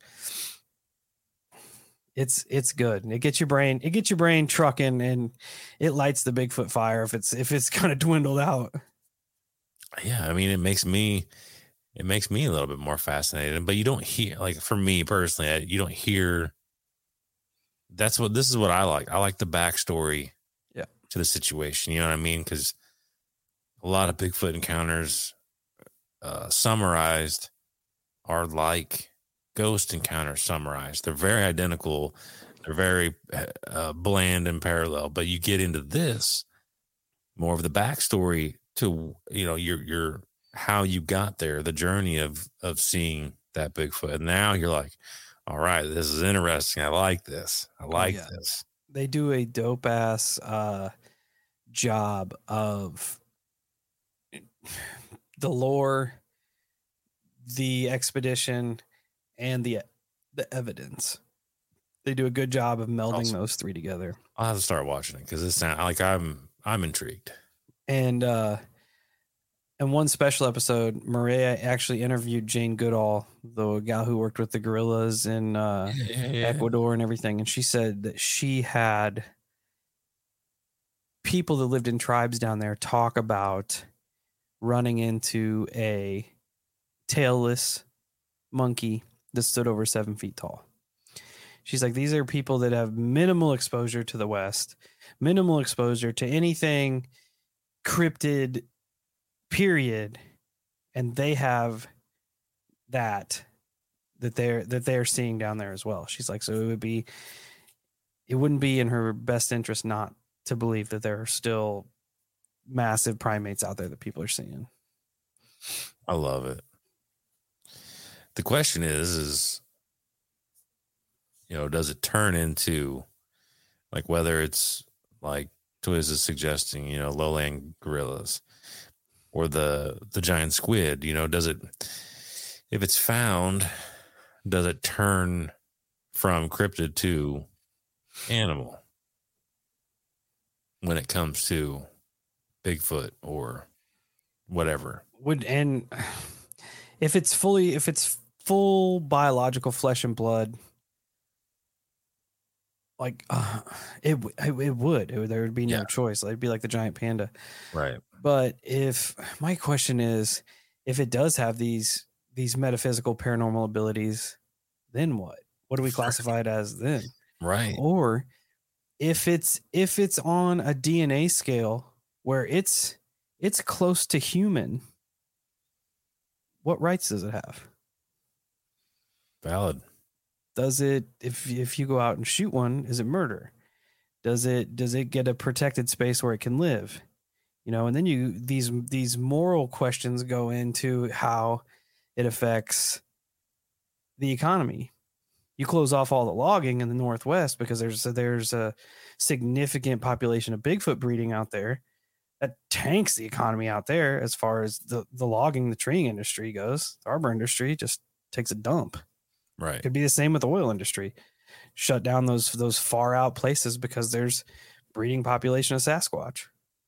It's it's good. It gets your brain it gets your brain trucking, and it lights the Bigfoot fire if it's if it's kind of dwindled out. Yeah, I mean, it makes me it makes me a little bit more fascinated. But you don't hear, like, for me personally, I, you don't hear. That's what this is what I like. I like the backstory, yeah, to the situation. You know what I mean? Because a lot of Bigfoot encounters, uh, summarized, are like ghost encounters summarized. They're very identical. They're very uh, bland and parallel. But you get into this, more of the backstory to, you know, your your how you got there, the journey of of seeing that Bigfoot. And now you're like, all right, this is interesting. I like this. I like yeah. this. They do a dope ass uh, job of the lore, the expedition, and the the evidence. They do a good job of melding Awesome. those three together. I'll have to start watching it because it sounds like I'm I'm intrigued. And uh, in one special episode, Maria actually interviewed Jane Goodall, the gal who worked with the gorillas in uh, Yeah, yeah. Ecuador and everything. And she said that she had people that lived in tribes down there talk about running into a tailless monkey that stood over seven feet tall. She's like, these are people that have minimal exposure to the West, minimal exposure to anything cryptid, period, and they have that that they're that they're seeing down there as well. She's like, so it would be, it wouldn't be in her best interest not to believe that there are still massive primates out there that people are seeing. I love it. The question is, is, you know, does it turn into, like, whether it's like Twiz is suggesting, you know, lowland gorillas or the the giant squid, you know, does it, if it's found, does it turn from cryptid to animal when it comes to Bigfoot or whatever? Would and if it's fully if it's full biological flesh and blood, like uh, it, it it would it, there would be no Yeah. choice. It'd be like the giant panda. Right. But if my question is, if it does have these these metaphysical paranormal abilities, then what? What do we classify it as then? Right. Or if it's if it's on a D N A scale where it's it's close to human, what rights does it have? Valid. Does it, if if you go out and shoot one, is it murder? Does it does it get a protected space where it can live? You know, and then you these these moral questions go into how it affects the economy. You close off all the logging in the Northwest because there's a, there's a significant population of Bigfoot breeding out there. that tanks the economy out there as far as the, the logging, the treeing industry goes. The arbor industry just takes a dump. Right. Could be the same with the oil industry. Shut down those those far out places because there's breeding population of Sasquatch.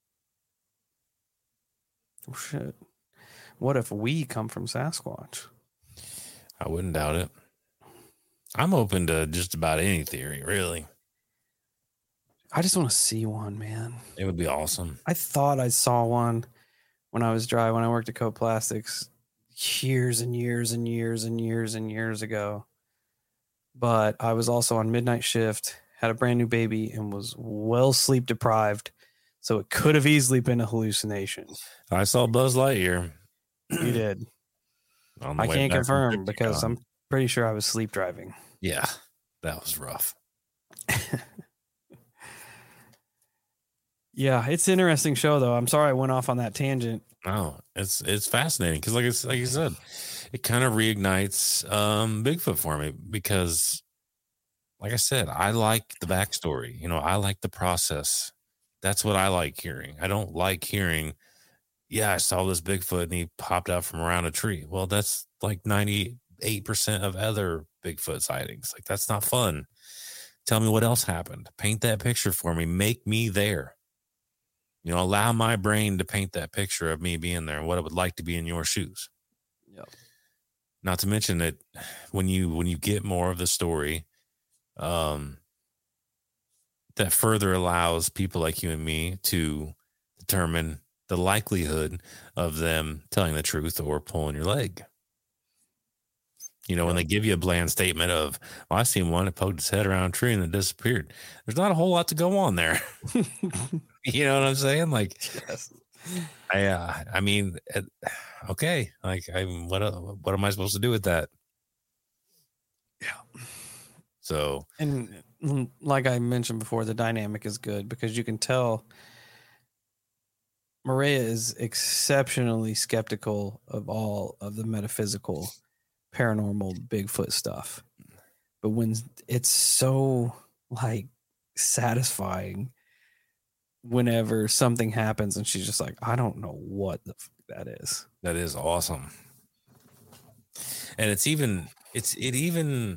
Oh, shit. What if we come from Sasquatch? I wouldn't doubt it. I'm open to just about any theory, really. I just want to see one, man. It would be awesome. I thought I saw one when I was dry, when I worked at Coat Plastics years and years and years and years and years ago. But I was also on midnight shift, had a brand new baby, and was well sleep deprived. So it could have easily been a hallucination. I saw Buzz Lightyear. You did. On the I way can't back from confirm because Crypticon. I'm pretty sure I was sleep driving. Yeah, that was rough. Yeah, it's an interesting show, though. I'm sorry I went off on that tangent. No, it's it's fascinating because, like it's like you said, it kind of reignites um, Bigfoot for me because, like I said, I like the backstory. You know, I like the process. That's what I like hearing. I don't like hearing, yeah, I saw this Bigfoot and he popped out from around a tree. Well, that's like ninety-eight percent of other Bigfoot sightings. Like, that's not fun. Tell me what else happened. Paint that picture for me. Make me there. You know, allow my brain to paint that picture of me being there and what it would like to be in your shoes. Yep. Not to mention that when you when you get more of the story, um, that further allows people like you and me to determine the likelihood of them telling the truth or pulling your leg. You know, when they give you a bland statement of, well, I seen one that poked its head around a tree and it disappeared. There's not a whole lot to go on there. You know what I'm saying? Like, Yes. I, uh, I mean, it, okay, like, I, what, uh, what am I supposed to do with that? Yeah. So, And mm, like I mentioned before, the dynamic is good because you can tell Maria is exceptionally skeptical of all of the metaphysical, paranormal, Bigfoot stuff. But when it's so like satisfying whenever something happens and she's just like, I don't know what the fuck that is. that is awesome. And it's even, it's, it even,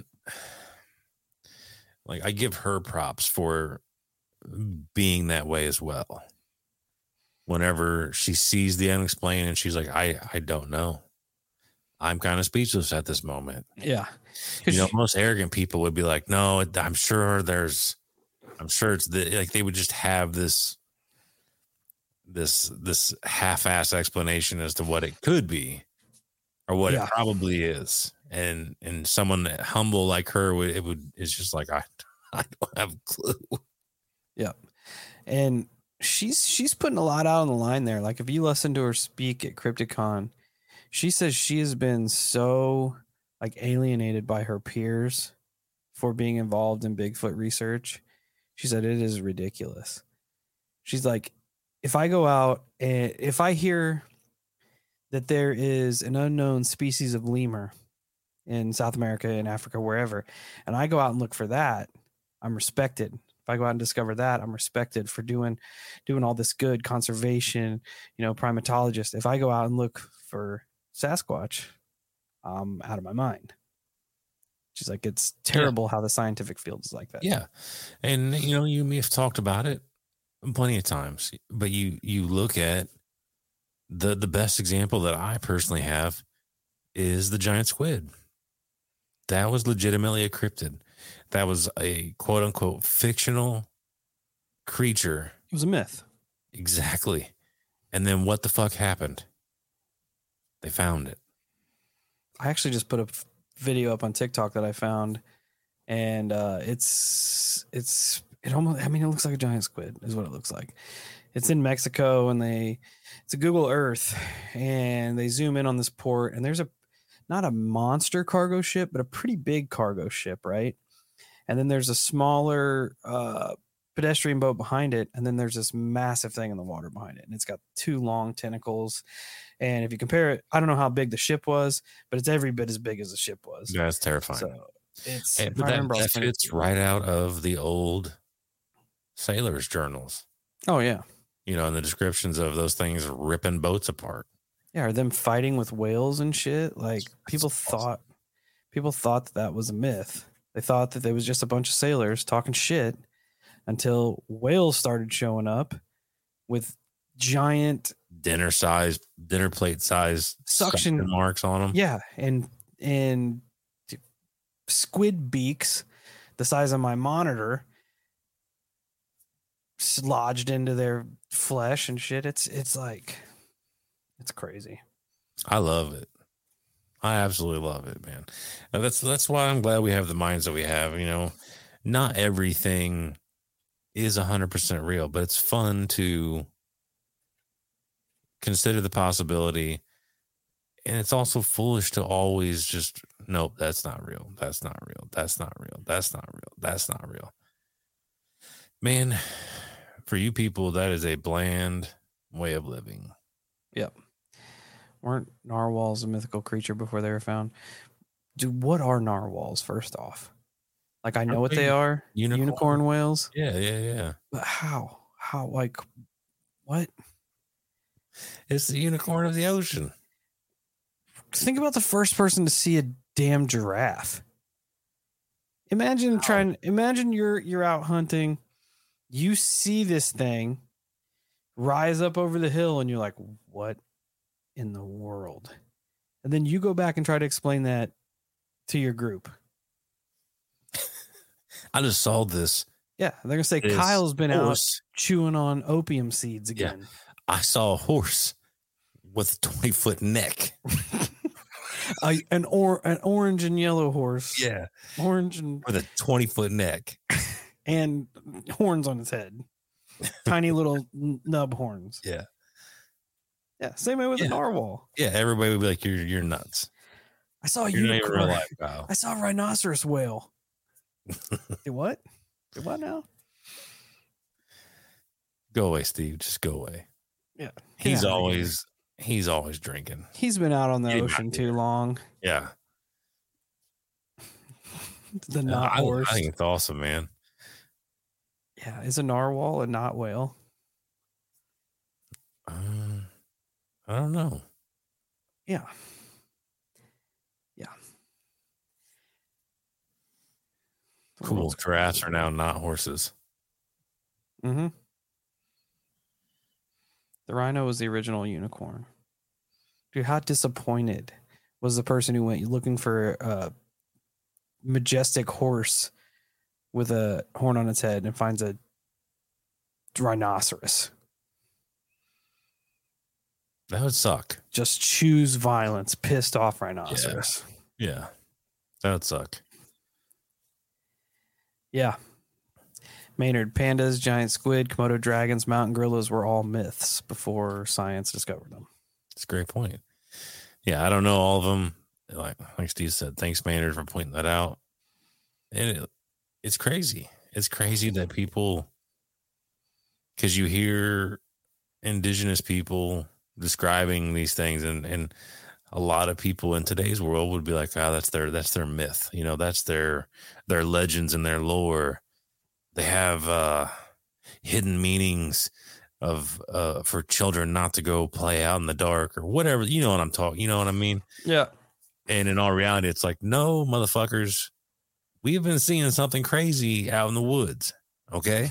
like, I give her props for being that way as well. Whenever she sees the unexplained and she's like, I, I don't know. I'm kind of speechless at this moment. Yeah. You know, most arrogant people would be like, no, I'm sure there's, I'm sure it's the, like, they would just have this, this, this half-ass explanation as to what it could be or what Yeah. it probably is. And, and someone that humble like her would, it would, it's just like, I, I don't have a clue. Yep. And she's she's putting a lot out on the line there. Like if you listen to her speak at Crypticon, she says she has been so like alienated by her peers for being involved in Bigfoot research. She said it is ridiculous. She's like, if I go out and if I hear that there is an unknown species of lemur in South America, in Africa, wherever, and I go out and look for that, I'm respected. If I go out and discover that, I'm respected for doing doing all this good conservation, you know, primatologist. If I go out and look for Sasquatch, I'm out of my mind. She's like, it's terrible yeah. how the scientific field is like that. Yeah. And, you know, you may have talked about it plenty of times, but you, you look at the, the best example that I personally have is the giant squid. That was legitimately a cryptid. That was a quote unquote fictional creature. It was a myth. Exactly. And then what the fuck happened? They found it. I actually just put a video up on TikTok that I found, and uh, it's it's it almost. I mean, it looks like a giant squid. Is what it looks like. It's in Mexico, and they it's a Google Earth, and they zoom in on this port, and there's a not a monster cargo ship, but a pretty big cargo ship, right? And then there's a smaller uh, pedestrian boat behind it, and then there's this massive thing in the water behind it, and it's got two long tentacles. And if you compare it, I don't know how big the ship was, but it's every bit as big as the ship was. That's terrifying. So it's and, if but I that, remember, that fits right out of the old sailors' journals. Oh yeah, you know, in the descriptions of those things ripping boats apart. Yeah, are them fighting with whales and shit? Like people awesome. thought, people thought that, that was a myth. They thought that there was just a bunch of sailors talking shit until whales started showing up with giant dinner size, dinner plate size suction, suction marks on them. Yeah, and and squid beaks the size of my monitor lodged into their flesh and shit. It's it's like. It's crazy. I love it. I absolutely love it, man. And that's that's why I'm glad we have the minds that we have. You know, not everything is one hundred percent real, but it's fun to consider the possibility. And it's also foolish to always just, nope, that's not real. That's not real. That's not real. That's not real. That's not real. Man, for you people, that is a bland way of living. Yep. Weren't narwhals a mythical creature before they were found? Dude, what are narwhals, first off? Like, I know what they are. Unicorn, Unicorn whales. Yeah, yeah, yeah. But how? How, like, what? It's the unicorn of the ocean. Think about the first person to see a damn giraffe. Imagine wow. trying, imagine you're you're out hunting. You see this thing rise up over the hill and you're like, what in the world? And then you go back and try to explain that to your group. I just saw this. Yeah, they're gonna say Kyle's been horse. out chewing on opium seeds again. Yeah. I saw a horse with a twenty foot neck. uh, an or an orange and yellow horse. Yeah, orange and with a twenty foot neck and horns on its head. Tiny little nub horns. Yeah. Yeah, same way with yeah. a narwhal. Yeah, everybody would be like, "You're you're nuts." I saw a you're unicorn. Not life, Kyle. I saw a rhinoceros whale. Do what? Do what now? Go away, Steve. Just go away. Yeah, he's always he's always drinking. He's been out on the Get ocean too long. Yeah. The not uh, horse. I, I think it's awesome, man. Yeah, is a narwhal a not whale? Um, I don't know. Yeah. Yeah. Cool. Giraffes are now not horses. Mm-hmm. The rhino was the original unicorn. Dude, how disappointed was the person who went looking for a majestic horse with a horn on its head and finds a rhinoceros? That would suck. Just choose violence, pissed off rhinoceros. Yeah, yeah. That would suck. Yeah. Maynard, pandas, giant squid, Komodo dragons, mountain gorillas were all myths before science discovered them. That's a great point. Yeah, I don't know all of them. Like like Steve said, thanks, Maynard, for pointing that out. And it, it's crazy. It's crazy that people, because you hear indigenous people describing these things, and, and a lot of people in today's world would be like, "Oh, that's their that's their myth. You know, that's their their legends and their lore. They have uh, hidden meanings of uh, for children not to go play out in the dark or whatever." You know what I'm talking. You know what I mean? Yeah. And in all reality, it's like, no, motherfuckers, we have been seeing something crazy out in the woods. Okay.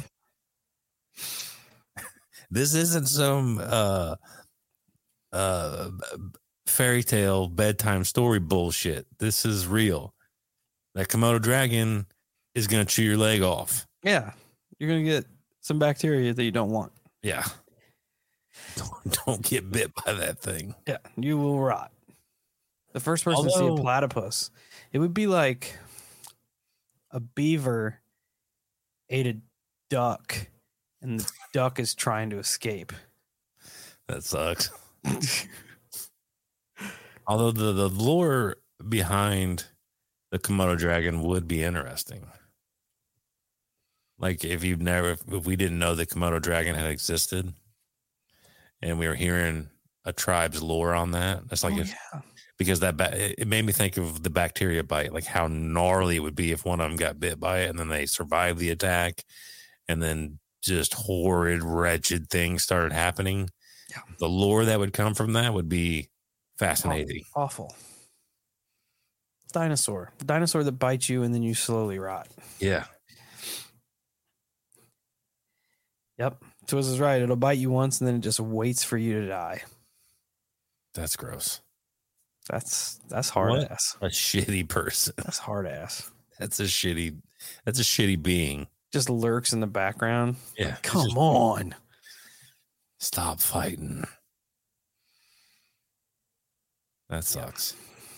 This isn't some uh, uh, fairy tale bedtime story bullshit. This is real. That Komodo dragon is going to chew your leg off. Yeah. You're going to get some bacteria that you don't want. Yeah. Don't, don't get bit by that thing. Yeah. You will rot. The first person Although, to see a platypus, it would be like a beaver ate a duck and the duck is trying to escape. That sucks. Although the, the lore behind the Komodo dragon would be interesting. Like if you've never, if we didn't know the Komodo dragon had existed and we were hearing a tribe's lore on that, that's like, oh, if, yeah. because that, it made me think of the bacteria bite, like how gnarly it would be if one of them got bit by it and then they survived the attack and then just horrid, wretched things started happening, Yeah. the lore that would come from that would be fascinating. Awful. Dinosaur. Dinosaur that bites you and then you slowly rot. Yeah. Yep. Twiz is right. It'll bite you once and then it just waits for you to die. That's gross. That's that's hard What ass. a shitty person. That's hard ass. That's a shitty, that's a shitty being. Just lurks in the background. Yeah. Like, come just, on. Stop fighting. That sucks.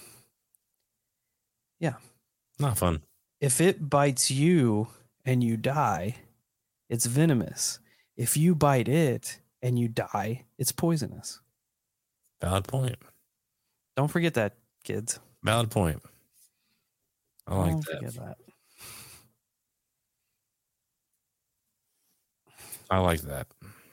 Yeah. Not fun. If it bites you and you die, it's venomous. If you bite it and you die, it's poisonous. Valid point. Don't forget that, kids. Valid point. I like Don't that. forget that. I like that.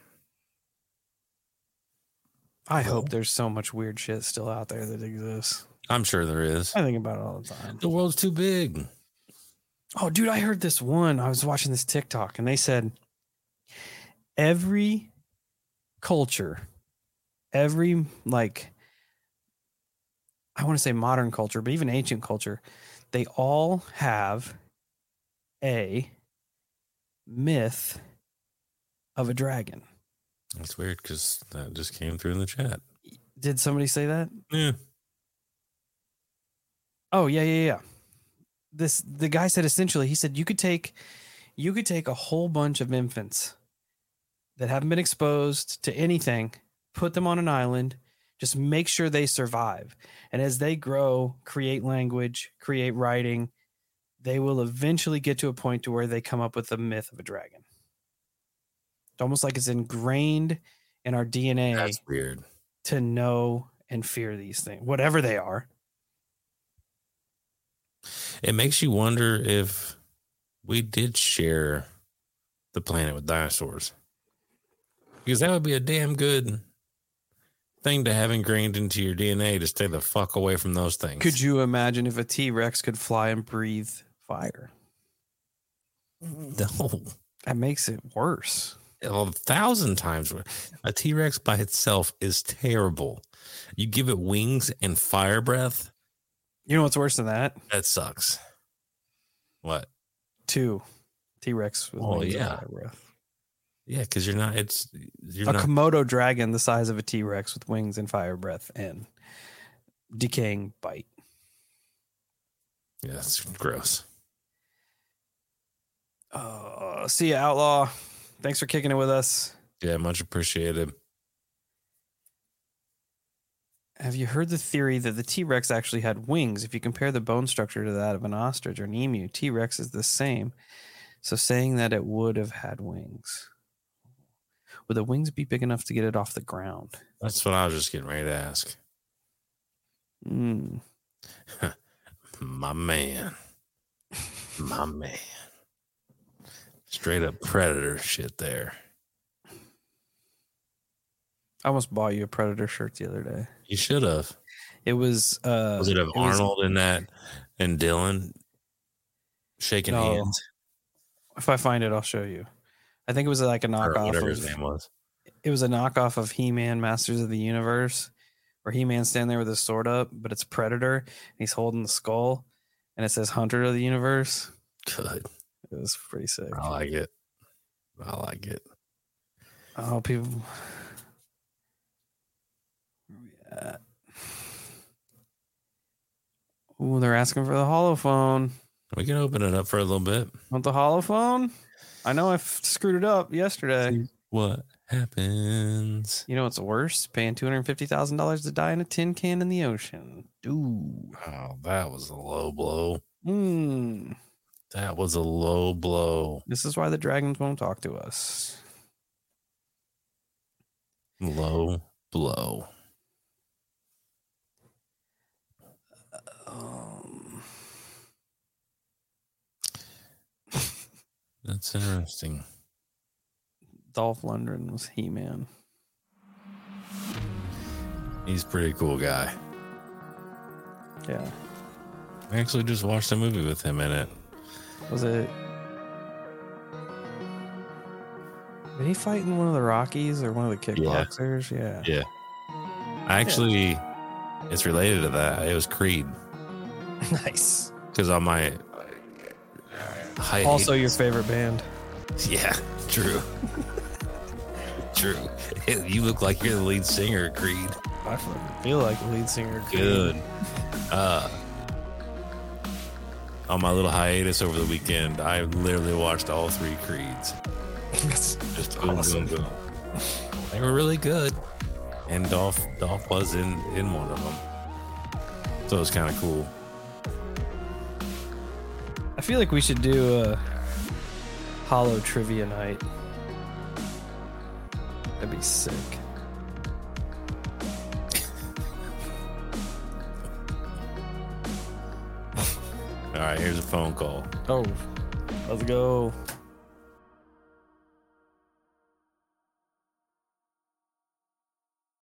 I hope there's so much weird shit still out there that exists. I'm sure there is. I think about it all the time. The world's too big. Oh, dude, I heard this one. I was watching this TikTok and they said every culture, every, like, I want to say modern culture, but even ancient culture, they all have a myth of a dragon. That's weird because that just came through in the chat. Did somebody say that? Yeah. Oh, yeah, yeah, yeah. This the guy said essentially, he said you could take you could take a whole bunch of infants that haven't been exposed to anything, put them on an island, just make sure they survive. And as they grow, create language, create writing, they will eventually get to a point to where they come up with the myth of a dragon. It's almost like it's ingrained in our D N A. That's weird. To know and fear these things, whatever they are. It makes you wonder if we did share the planet with dinosaurs. Because that would be a damn good thing to have ingrained into your D N A to stay the fuck away from those things. Could you imagine if a T-Rex could fly and breathe fire? No. That makes it worse. A thousand times worse. A T-Rex by itself is terrible. You give it wings and fire breath. You know what's worse than that? That sucks. What? Two T-Rex with Oh, wings and yeah. fire breath. Yeah, because you're not. It's you're A not. Komodo dragon the size of a T-Rex with wings and fire breath and decaying bite. Yeah, that's gross. Uh, see ya, Outlaw. Thanks for kicking it with us. Yeah, much appreciated. Have you heard the theory that the T-Rex actually had wings? If you compare the bone structure to that of an ostrich or an emu, T-Rex is the same. So saying that it would have had wings. Would the wings be big enough to get it off the ground? That's what I was just getting ready to ask. Mm. My man. My man. Straight up predator shit there. I almost bought you a Predator shirt the other day. You should have. It was uh Was it of it was- Arnold in that and Dylan shaking No. hands? if I find it, I'll show you. I think it was like a Or knockoff whatever of his name was. it was a knockoff of He-Man Masters of the Universe, where He-Man's standing there with his sword up, but it's Predator and he's holding the skull and it says Hunter of the Universe. Good. It was pretty sick. I like it. I like it. Oh, people. Where we at? Ooh, they're asking for the holophone. We can open it up for a little bit. Want the holophone? I know I f- screwed it up yesterday. What happens? You know what's worse? Paying two hundred fifty thousand dollars to die in a tin can in the ocean. Dude. Oh, that was a low blow. Mm. That was a low blow. This is why the dragons won't talk to us. Low blow. Um, That's interesting. Dolph Lundgren was He-Man. He's a pretty cool guy. Yeah. I actually just watched a movie with him in it. Was it? Did he fight in one of the Rockies or one of the kickboxers? Yeah. Yeah. Actually, it's related to that. It was Creed. Nice. Because on my Also, your favorite band. Yeah, true. True. You look like you're the lead singer of Creed. I feel like the lead singer of Creed. Good. Uh, on my little hiatus over the weekend, I literally watched all three Creeds. That's Just boom, awesome. boom, boom. They were really good. And Dolph, Dolph was in, in one of them. So it was kind of cool. I feel like we should do a Hollow trivia night. That'd be sick. All right, here's a phone call. Oh, let's go.